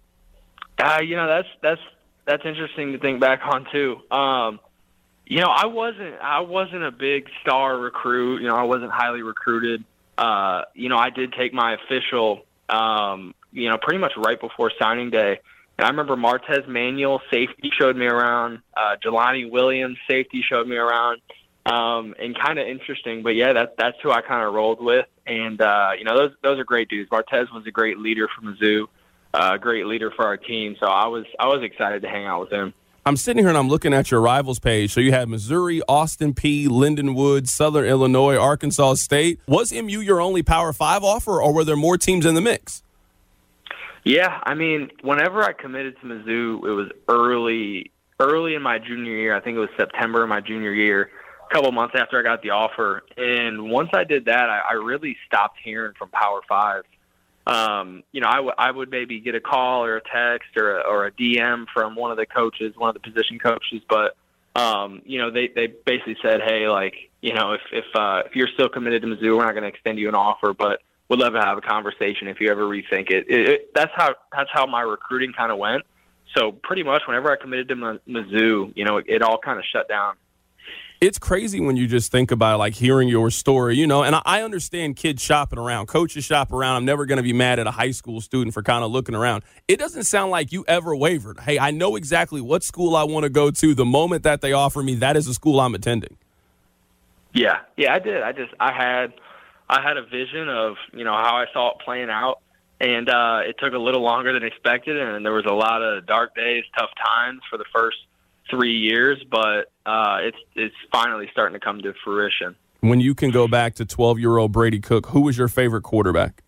You know, that's interesting to think back on too. You know, I wasn't a big star recruit. You know, I wasn't highly recruited. You know, I did take my official, you know, pretty much right before signing day. And I remember Martez Manuel, safety, showed me around. Jelani Williams, safety, showed me around. And kind of interesting, but yeah, that's who I kind of rolled with. And you know, those are great dudes. Martez was a great leader for Mizzou, great leader for our team. So I was excited to hang out with him. I'm sitting here and I'm looking at your Rivals page. So you had Missouri, Austin Peay, Lindenwood, Southern Illinois, Arkansas State. Was MU your only Power 5 offer, or were there more teams in the mix? Yeah, I mean, whenever I committed to Mizzou, it was early in my junior year. I think it was September of my junior year, a couple months after I got the offer. And once I did that, I really stopped hearing from Power 5. You know, I would maybe get a call or a text or a DM from one of the coaches, one of the position coaches. But, you know, they basically said, hey, like, you know, if you're still committed to Mizzou, we're not going to extend you an offer, but would love to have a conversation if you ever rethink it. That's how my recruiting kind of went. So pretty much whenever I committed to Mizzou, you know, it all kind of shut down. It's crazy when you just think about it, like hearing your story, you know, and I understand kids shopping around, coaches shop around. I'm never going to be mad at a high school student for kind of looking around. It doesn't sound like you ever wavered. Hey, I know exactly what school I want to go to. The moment that they offer me, that is the school I'm attending. Yeah, I did. I had a vision of, you know, how I saw it playing out, and it took a little longer than expected, and there was a lot of dark days, tough times for the first 3 years, but it's finally starting to come to fruition. When you can go back to 12-year-old Brady Cook, who was your favorite quarterback?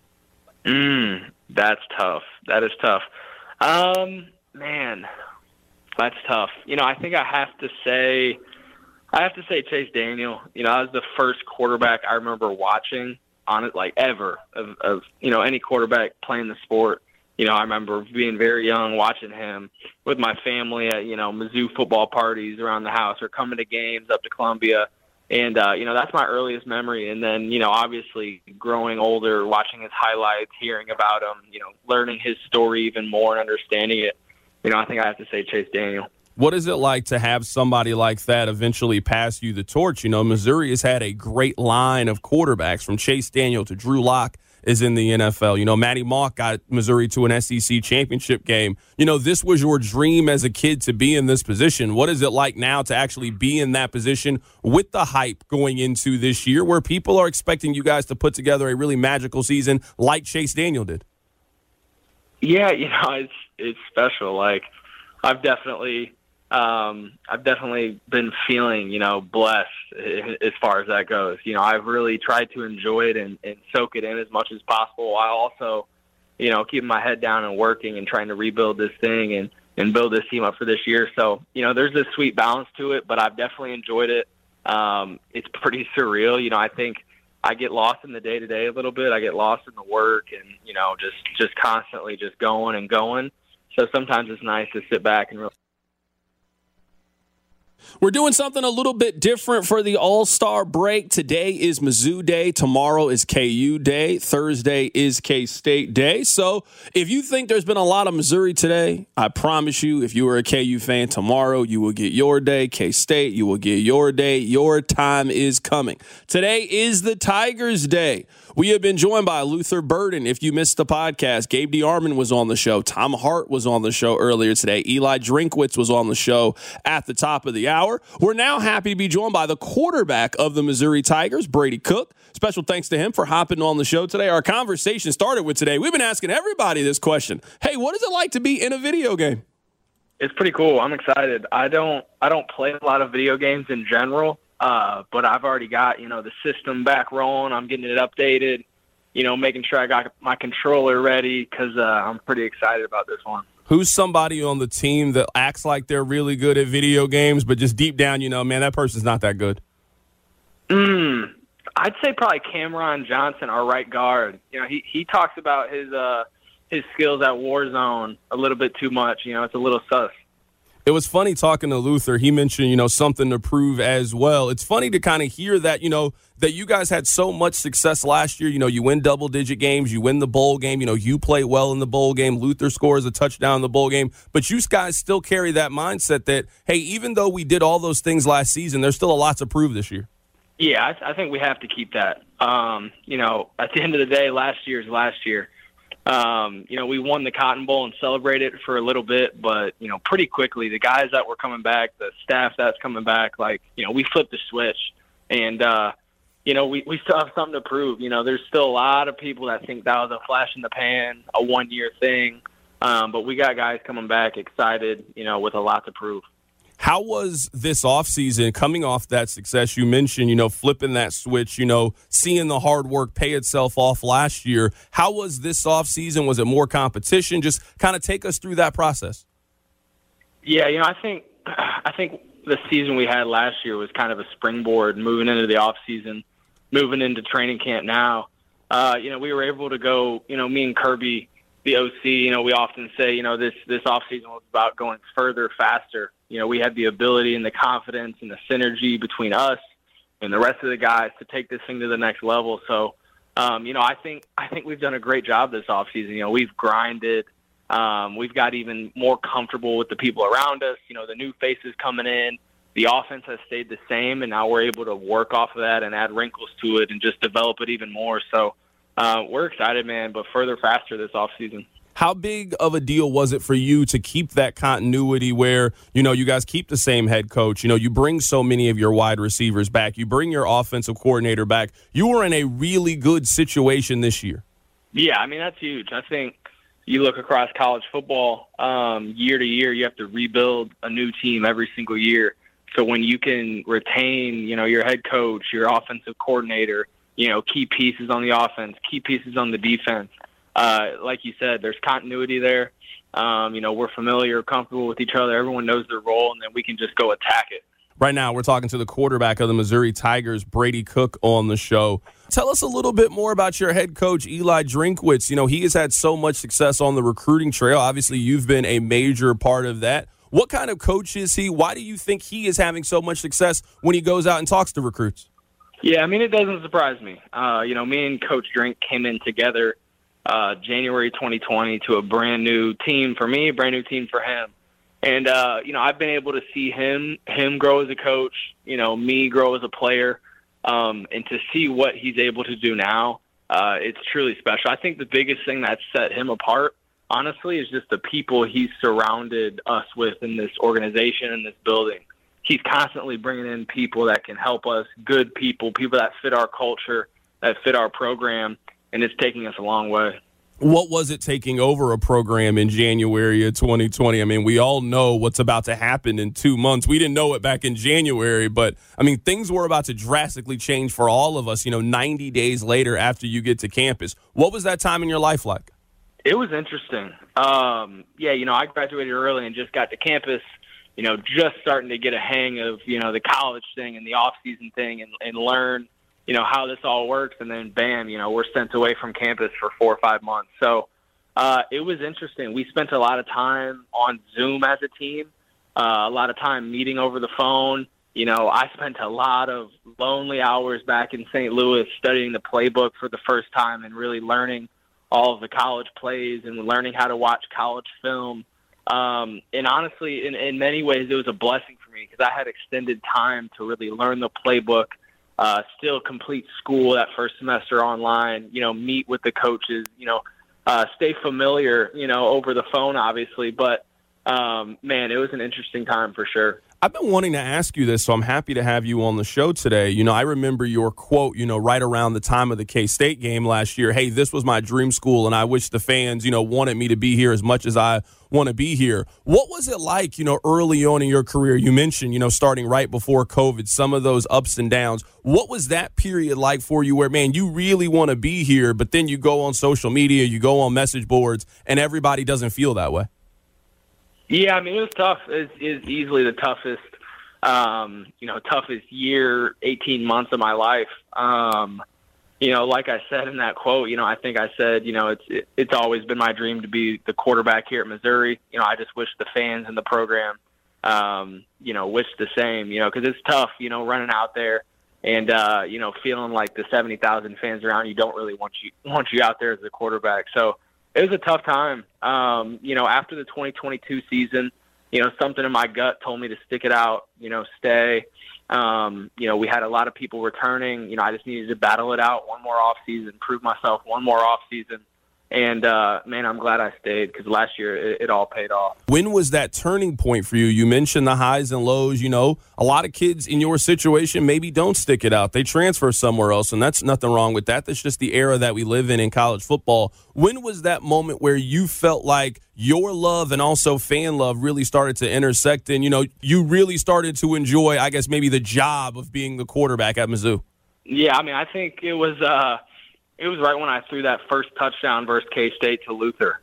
That's tough. That is tough. Man, that's tough. You know, I think I have to say Chase Daniel. You know, that was the first quarterback I remember watching on it, like ever, of you know, any quarterback playing the sport. You know, I remember being very young, watching him with my family at, you know, Mizzou football parties around the house or coming to games up to Columbia. And, you know, that's my earliest memory. And then, you know, obviously growing older, watching his highlights, hearing about him, you know, learning his story even more and understanding it. You know, I think I have to say Chase Daniel. What is it like to have somebody like that eventually pass you the torch? You know, Missouri has had a great line of quarterbacks from Chase Daniel to Drew Lock is in the NFL. You know, Matty Mock got Missouri to an SEC championship game. You know, this was your dream as a kid to be in this position. What is it like now to actually be in that position with the hype going into this year where people are expecting you guys to put together a really magical season like Chase Daniel did? Yeah, you know, it's special. Like, I've definitely been feeling, you know, blessed as far as that goes. You know, I've really tried to enjoy it and soak it in as much as possible while also, you know, keeping my head down and working and trying to rebuild this thing. And, and build this team up for this year. So, there's this sweet balance to it, but I've definitely enjoyed it. It's pretty surreal. I think I get lost in the day-to-day a little bit. I get lost in the work and, just constantly just going and going. So sometimes it's nice to sit back and really. We're doing something a little bit different for the All-Star break. Today is Mizzou Day. Tomorrow is KU Day. Thursday is K-State Day. So if you think there's been a lot of Missouri today, I promise you, if you were a KU fan, tomorrow you will get your day. K-State, you will get your day. Your time is coming. Today is the Tigers' Day. We have been joined by Luther Burden. If you missed the podcast, Gabe DeArmond was on the show. Tom Hart was on the show earlier today. Eli Drinkwitz was on the show at the top of the hour. We're now happy to be joined by the quarterback of the Missouri Tigers, Brady Cook. Special thanks to him for hopping on the show today. Our conversation started with today. We've been asking everybody this question. Hey, what is it like to be in a video game? It's pretty cool. I'm excited. I don't play a lot of video games in general. But I've already got, the system back rolling. I'm getting it updated, making sure I got my controller ready because I'm pretty excited about this one. Who's somebody on the team that acts like they're really good at video games, but just deep down, man, that person's not that good? I'd say probably Cameron Johnson, our right guard. He talks about his skills at Warzone a little bit too much. It's a little sus. It was funny talking to Luther. He mentioned, something to prove as well. It's funny to kind of hear that, that you guys had so much success last year. You win double-digit games. You win the bowl game. You play well in the bowl game. Luther scores a touchdown in the bowl game. But you guys still carry that mindset that, hey, even though we did all those things last season, there's still a lot to prove this year. Yeah, I think we have to keep that. At the end of the day, last year's last year. We won the Cotton Bowl and celebrated for a little bit, but, pretty quickly, the guys that were coming back, the staff that's coming back, we flipped the switch. And, we still have something to prove. There's still a lot of people that think that was a flash in the pan, a one-year thing. But we got guys coming back excited, with a lot to prove. How was this offseason coming off that success? You mentioned, flipping that switch, seeing the hard work pay itself off last year. How was this offseason? Was it more competition? Just kind of take us through that process. Yeah, I think the season we had last year was kind of a springboard moving into the offseason, moving into training camp now. We were able to go, me and Kirby, the OC, we often say, this offseason was about going further, faster. We had the ability and the confidence and the synergy between us and the rest of the guys to take this thing to the next level. So, I think we've done a great job this offseason. We've grinded. We've got even more comfortable with the people around us. The new faces coming in. The offense has stayed the same, and now we're able to work off of that and add wrinkles to it and just develop it even more. So we're excited, man, but further, faster this offseason. How big of a deal was it for you to keep that continuity where, you guys keep the same head coach? You bring so many of your wide receivers back. You bring your offensive coordinator back. You were in a really good situation this year. Yeah, that's huge. I think you look across college football, year to year, you have to rebuild a new team every single year. So when you can retain, your head coach, your offensive coordinator, key pieces on the offense, key pieces on the defense, like you said, there's continuity there. We're familiar, comfortable with each other. Everyone knows their role, and then we can just go attack it. Right now, we're talking to the quarterback of the Missouri Tigers, Brady Cook, on the show. Tell us a little bit more about your head coach, Eli Drinkwitz. He has had so much success on the recruiting trail. Obviously, you've been a major part of that. What kind of coach is he? Why do you think he is having so much success when he goes out and talks to recruits? Yeah, it doesn't surprise me. Me and Coach Drink came in together January 2020 to a brand new team for me, a brand new team for him. And, I've been able to see him grow as a coach, me grow as a player, and to see what he's able to do now, it's truly special. I think the biggest thing that set him apart, honestly, is just the people he's surrounded us with in this organization, in this building. He's constantly bringing in people that can help us, good people that fit our culture, that fit our program, and it's taking us a long way. What was it taking over a program in January of 2020? We all know what's about to happen in 2 months. We didn't know it back in January, but, things were about to drastically change for all of us, 90 days later after you get to campus. What was that time in your life like? It was interesting. I graduated early and just got to campus, just starting to get a hang of, the college thing and the off-season thing and learn, how this all works. And then, bam, we're sent away from campus for 4 or 5 months. So it was interesting. We spent a lot of time on Zoom as a team, a lot of time meeting over the phone. I spent a lot of lonely hours back in St. Louis studying the playbook for the first time and really learning all of the college plays and learning how to watch college film. And honestly, in many ways, it was a blessing for me because I had extended time to really learn the playbook, still complete school that first semester online, meet with the coaches, stay familiar, over the phone, obviously. But, man, it was an interesting time for sure. I've been wanting to ask you this, so I'm happy to have you on the show today. I remember your quote, right around the time of the K-State game last year. Hey, this was my dream school, and I wish the fans, wanted me to be here as much as I want to be here. What was it like, early on in your career? You mentioned, starting right before COVID, some of those ups and downs. What was that period like for you where, man, you really want to be here, but then you go on social media, you go on message boards, and everybody doesn't feel that way? Yeah, I mean, it was tough. It's easily the toughest, toughest year, 18 months of my life. Like I said in that quote, I think I said, it's always been my dream to be the quarterback here at Missouri. I just wish the fans and the program, wish the same, because it's tough, running out there and, feeling like the 70,000 fans around you don't really want you out there as a quarterback. So, it was a tough time. After the 2022 season, something in my gut told me to stick it out, stay. We had a lot of people returning. I just needed to battle it out one more offseason, prove myself one more offseason. And, man, I'm glad I stayed because last year it all paid off. When was that turning point for you? You mentioned the highs and lows. A lot of kids in your situation maybe don't stick it out. They transfer somewhere else, and that's nothing wrong with that. That's just the era that we live in college football. When was that moment where you felt like your love and also fan love really started to intersect and, you really started to enjoy, I guess, maybe the job of being the quarterback at Mizzou? Yeah, I mean, I think it was right when I threw that first touchdown versus K-State to Luther.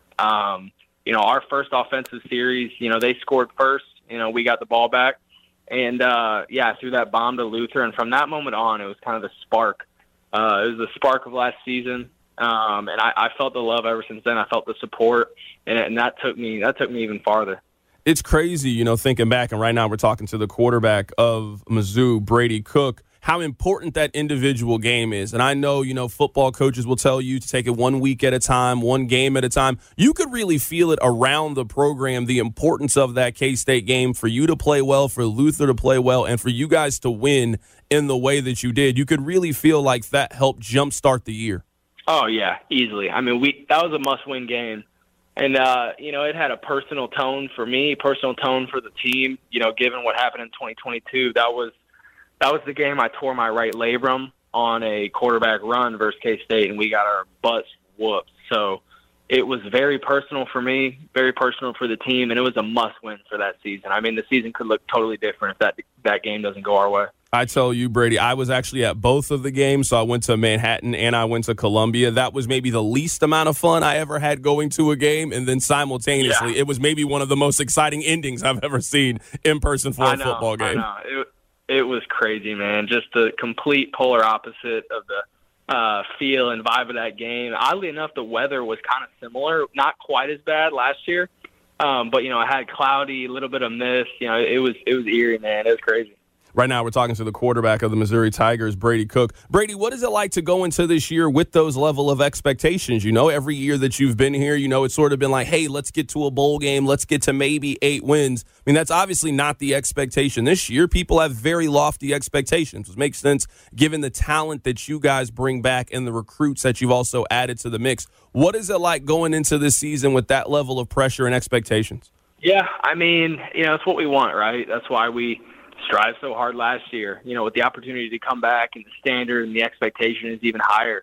Our first offensive series, they scored first. We got the ball back. And, I threw that bomb to Luther. And from that moment on, it was kind of the spark. It was the spark of last season. And I felt the love ever since then. I felt the support. And that took me even farther. It's crazy, thinking back. And right now we're talking to the quarterback of Mizzou, Brady Cook, how important that individual game is. And I know, football coaches will tell you to take it 1 week at a time, one game at a time. You could really feel it around the program, the importance of that K-State game for you to play well, for Luther to play well, and for you guys to win in the way that you did. You could really feel like that helped jumpstart the year. Oh, yeah, easily. I mean, that was a must-win game. And, it had a personal tone for me, personal tone for the team. Given what happened in 2022, that was the game I tore my right labrum on a quarterback run versus K-State, and we got our butts whooped. So it was very personal for me, very personal for the team, and it was a must-win for that season. I mean, the season could look totally different if that game doesn't go our way. I tell you, Brady, I was actually at both of the games. So I went to Manhattan and I went to Columbia. That was maybe the least amount of fun I ever had going to a game. And then simultaneously, It was maybe one of the most exciting endings I've ever seen in person for a football game. I know. It was crazy, man. Just the complete polar opposite of the feel and vibe of that game. Oddly enough, the weather was kind of similar, not quite as bad last year. But, it had cloudy, a little bit of mist. It was eerie, man. It was crazy. Right now, we're talking to the quarterback of the Missouri Tigers, Brady Cook. Brady, what is it like to go into this year with those level of expectations? Every year that you've been here, it's sort of been like, hey, let's get to a bowl game. Let's get to maybe 8 wins. I mean, that's obviously not the expectation. This year, people have very lofty expectations, which makes sense given the talent that you guys bring back and the recruits that you've also added to the mix. What is it like going into this season with that level of pressure and expectations? Yeah, I mean, it's what we want, right? That's why we strive so hard last year, with the opportunity to come back and the standard and the expectation is even higher.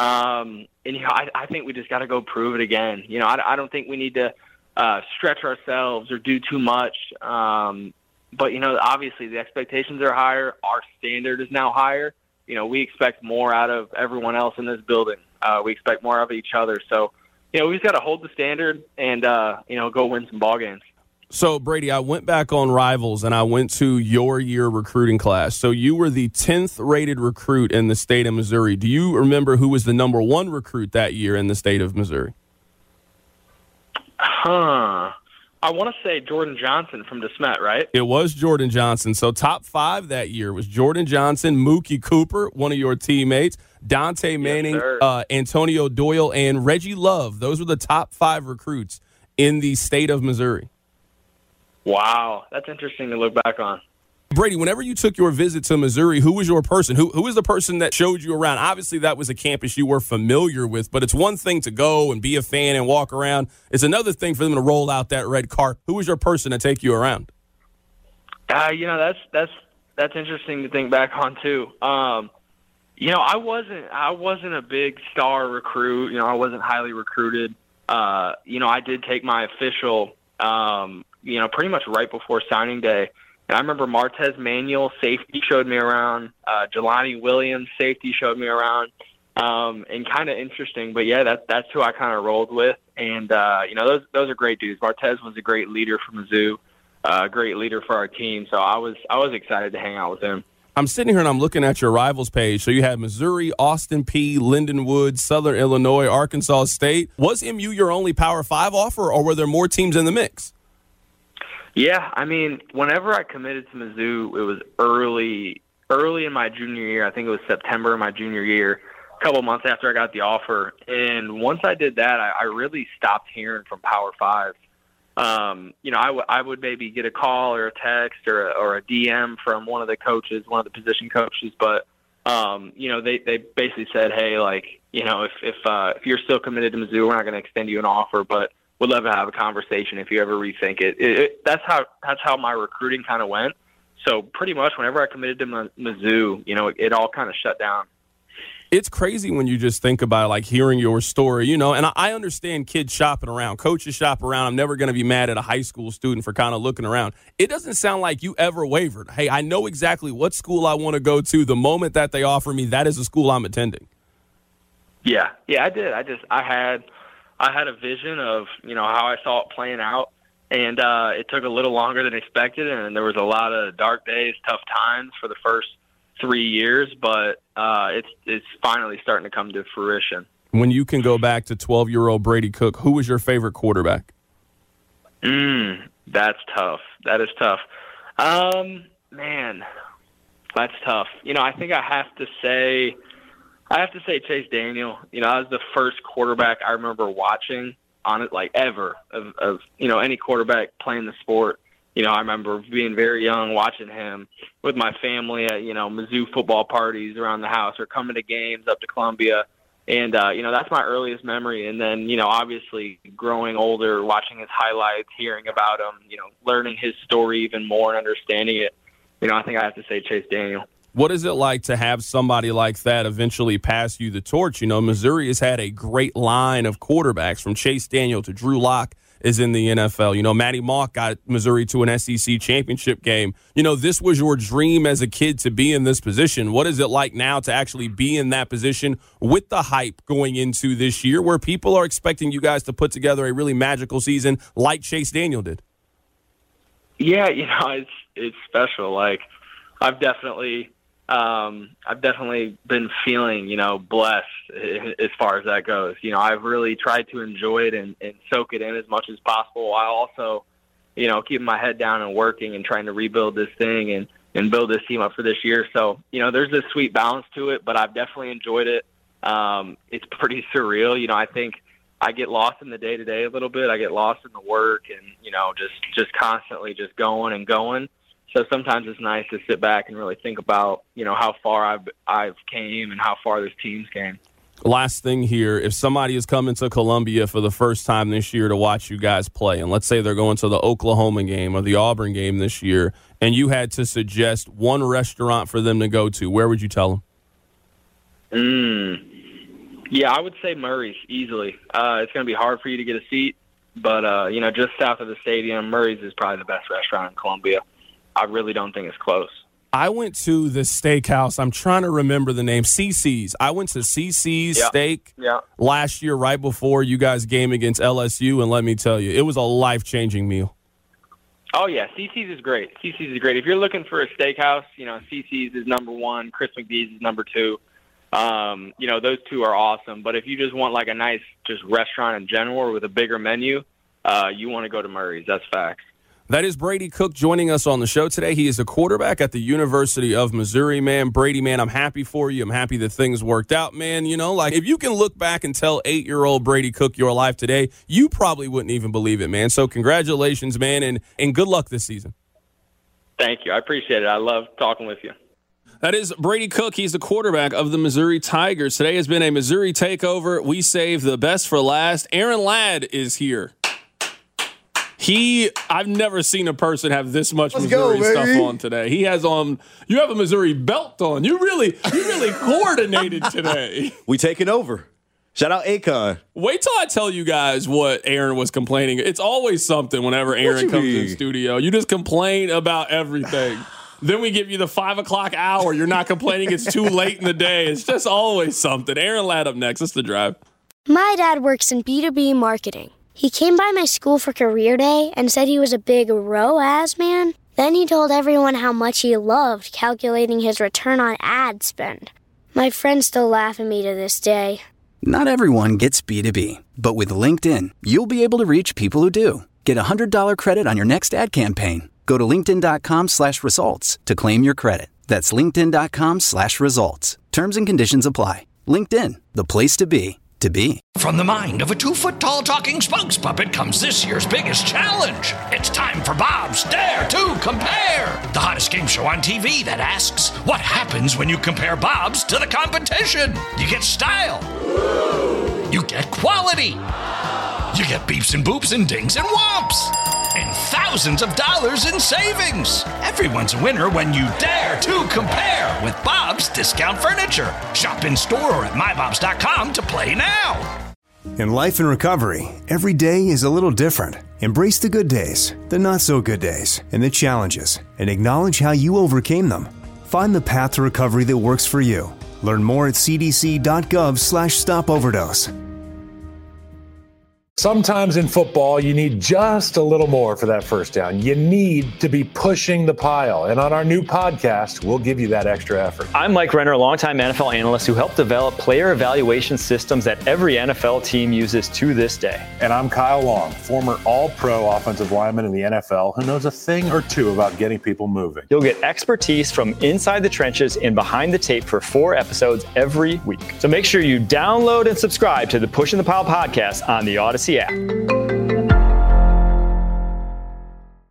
I think we just got to go prove it again. I don't think we need to stretch ourselves or do too much. But obviously the expectations are higher. Our standard is now higher. We expect more out of everyone else in this building. We expect more of each other. So, we just got to hold the standard and, go win some ball games. So, Brady, I went back on Rivals, and I went to your year recruiting class. So you were the 10th rated recruit in the state of Missouri. Do you remember who was the number 1 recruit that year in the state of Missouri? I want to say Jordan Johnson from DeSmet, right? It was Jordan Johnson. So top 5 that year was Jordan Johnson, Mookie Cooper, one of your teammates, Dante Manning, Antonio Doyle, and Reggie Love. Those were the top 5 recruits in the state of Missouri. Wow, that's interesting to look back on. Brady, whenever you took your visit to Missouri, who was your person? Who was the person that showed you around? Obviously, that was a campus you were familiar with, but it's one thing to go and be a fan and walk around. It's another thing for them to roll out that red carpet. Who was your person to take you around? That's interesting to think back on too. I wasn't a big star recruit. I wasn't highly recruited. I did take my official, pretty much right before signing day. And I remember Martez Manuel, safety, showed me around. Jelani Williams, safety, showed me around. And kind of interesting, but yeah, that's who I kind of rolled with. And those are great dudes. Martez was a great leader for Mizzou, a great leader for our team. So I was excited to hang out with him. I'm sitting here and I'm looking at your Rivals page. So you have Missouri, Austin Peay, Lindenwood, Southern Illinois, Arkansas State. Was MU your only Power 5 offer, or were there more teams in the mix? Yeah, whenever I committed to Mizzou, it was early in my junior year. I think it was September of my junior year, a couple months after I got the offer. And once I did that, I really stopped hearing from Power 5. I would maybe get a call or a text or a DM from one of the coaches, one of the position coaches. But, they basically said, hey, if you're still committed to Mizzou, we're not going to extend you an offer, but would love to have a conversation if you ever rethink it. That's how my recruiting kind of went. So pretty much whenever I committed to Mizzou, it all kind of shut down. It's crazy when you just think about it, hearing your story, and I understand kids shopping around, coaches shop around. I'm never going to be mad at a high school student for kind of looking around. It doesn't sound like you ever wavered. Hey, I know exactly what school I want to go to. The moment that they offer me, that is the school I'm attending. Yeah, I did. I had a vision of, how I saw it playing out, and it took a little longer than expected, and there was a lot of dark days, tough times for the first 3 years, but it's finally starting to come to fruition. When you can go back to 12-year-old Brady Cook, who was your favorite quarterback? That's tough. That is tough. Man, that's tough. I think I have to say Chase Daniel. I was the first quarterback I remember watching on it, ever of any quarterback playing the sport. I remember being very young, watching him with my family at, Mizzou football parties around the house or coming to games up to Columbia. And, that's my earliest memory. And then, obviously growing older, watching his highlights, hearing about him, learning his story even more and understanding it. I think I have to say Chase Daniel. What is it like to have somebody like that eventually pass you the torch? Missouri has had a great line of quarterbacks from Chase Daniel to Drew Lock is in the NFL. Matty Mock got Missouri to an SEC championship game. This was your dream as a kid to be in this position. What is it like now to actually be in that position with the hype going into this year where people are expecting you guys to put together a really magical season like Chase Daniel did? Yeah, it's special. I've definitely been feeling, blessed as far as that goes. I've really tried to enjoy it and soak it in as much as possible while also, keeping my head down and working and trying to rebuild this thing and build this team up for this year. So, there's this sweet balance to it, but I've definitely enjoyed it. It's pretty surreal. I think I get lost in the day-to-day a little bit. I get lost in the work and, just constantly just going and going. So sometimes it's nice to sit back and really think about, how far I've came and how far this team's came. Last thing here, if somebody is coming to Columbia for the first time this year to watch you guys play, and let's say they're going to the Oklahoma game or the Auburn game this year, and you had to suggest one restaurant for them to go to, where would you tell them? Yeah, I would say Murray's easily. It's going to be hard for you to get a seat, but, just south of the stadium, Murray's is probably the best restaurant in Columbia. I really don't think it's close. I went to the steakhouse. I'm trying to remember the name. CC's. I went to CC's Steak last year, right before you guys' game against LSU, and let me tell you, it was a life-changing meal. Oh, yeah. CC's is great. CC's is great. If you're looking for a steakhouse, CC's is number one. Chris McDee's is number two. Those two are awesome. But if you just want like a nice just restaurant in general or with a bigger menu, you want to go to Murray's. That's facts. That is Brady Cook joining us on the show today. He is a quarterback at the University of Missouri, man. Brady, man, I'm happy for you. I'm happy that things worked out, man. If you can look back and tell 8-year-old Brady Cook you're alive today, you probably wouldn't even believe it, man. So congratulations, man, and good luck this season. Thank you. I appreciate it. I love talking with you. That is Brady Cook. He's the quarterback of the Missouri Tigers. Today has been a Missouri takeover. We saved the best for last. Aaron Ladd is here. I've never seen a person have this much Missouri stuff on today. He has on. You have a Missouri belt on. You really coordinated today. We taking over. Shout out Akon. Wait till I tell you guys what Aaron was complaining. It's always something whenever Aaron comes in the studio. You just complain about everything. Then we give you the 5 o'clock hour. You're not complaining it's too late in the day. It's just always something. Aaron Ladd up next. It's The Drive. My dad works in B2B marketing. He came by my school for career day and said he was a big ROAS man. Then he told everyone how much he loved calculating his return on ad spend. My friends still laugh at me to this day. Not everyone gets B2B, but with LinkedIn, you'll be able to reach people who do. Get a $100 credit on your next ad campaign. Go to linkedin.com/results to claim your credit. That's linkedin.com/results. Terms and conditions apply. LinkedIn, the place to be. From the mind of a 2-foot-tall talking spokes puppet comes this year's biggest challenge. It's time for Bob's Dare to Compare, the hottest game show on TV that asks, what happens when you compare Bob's to the competition? You get style. You get quality. You get beeps and boops and dings and whomps. And thousands of dollars in savings. Everyone's a winner when you dare to compare with Bob's Discount Furniture. Shop in store or at mybobs.com to play now. In life and recovery, every day is a little different. Embrace the good days, the not so good days, and the challenges, and acknowledge how you overcame them. Find the path to recovery that works for you. Learn more at cdc.gov/stopoverdose. Sometimes in football, you need just a little more for that first down. You need to be pushing the pile. And on our new podcast, we'll give you that extra effort. I'm Mike Renner, a longtime NFL analyst who helped develop player evaluation systems that every NFL team uses to this day. And I'm Kyle Long, former all-pro offensive lineman in the NFL who knows a thing or two about getting people moving. You'll get expertise from inside the trenches and behind the tape for 4 episodes every week. So make sure you download and subscribe to the Pushing the Pile podcast on the Odyssey app.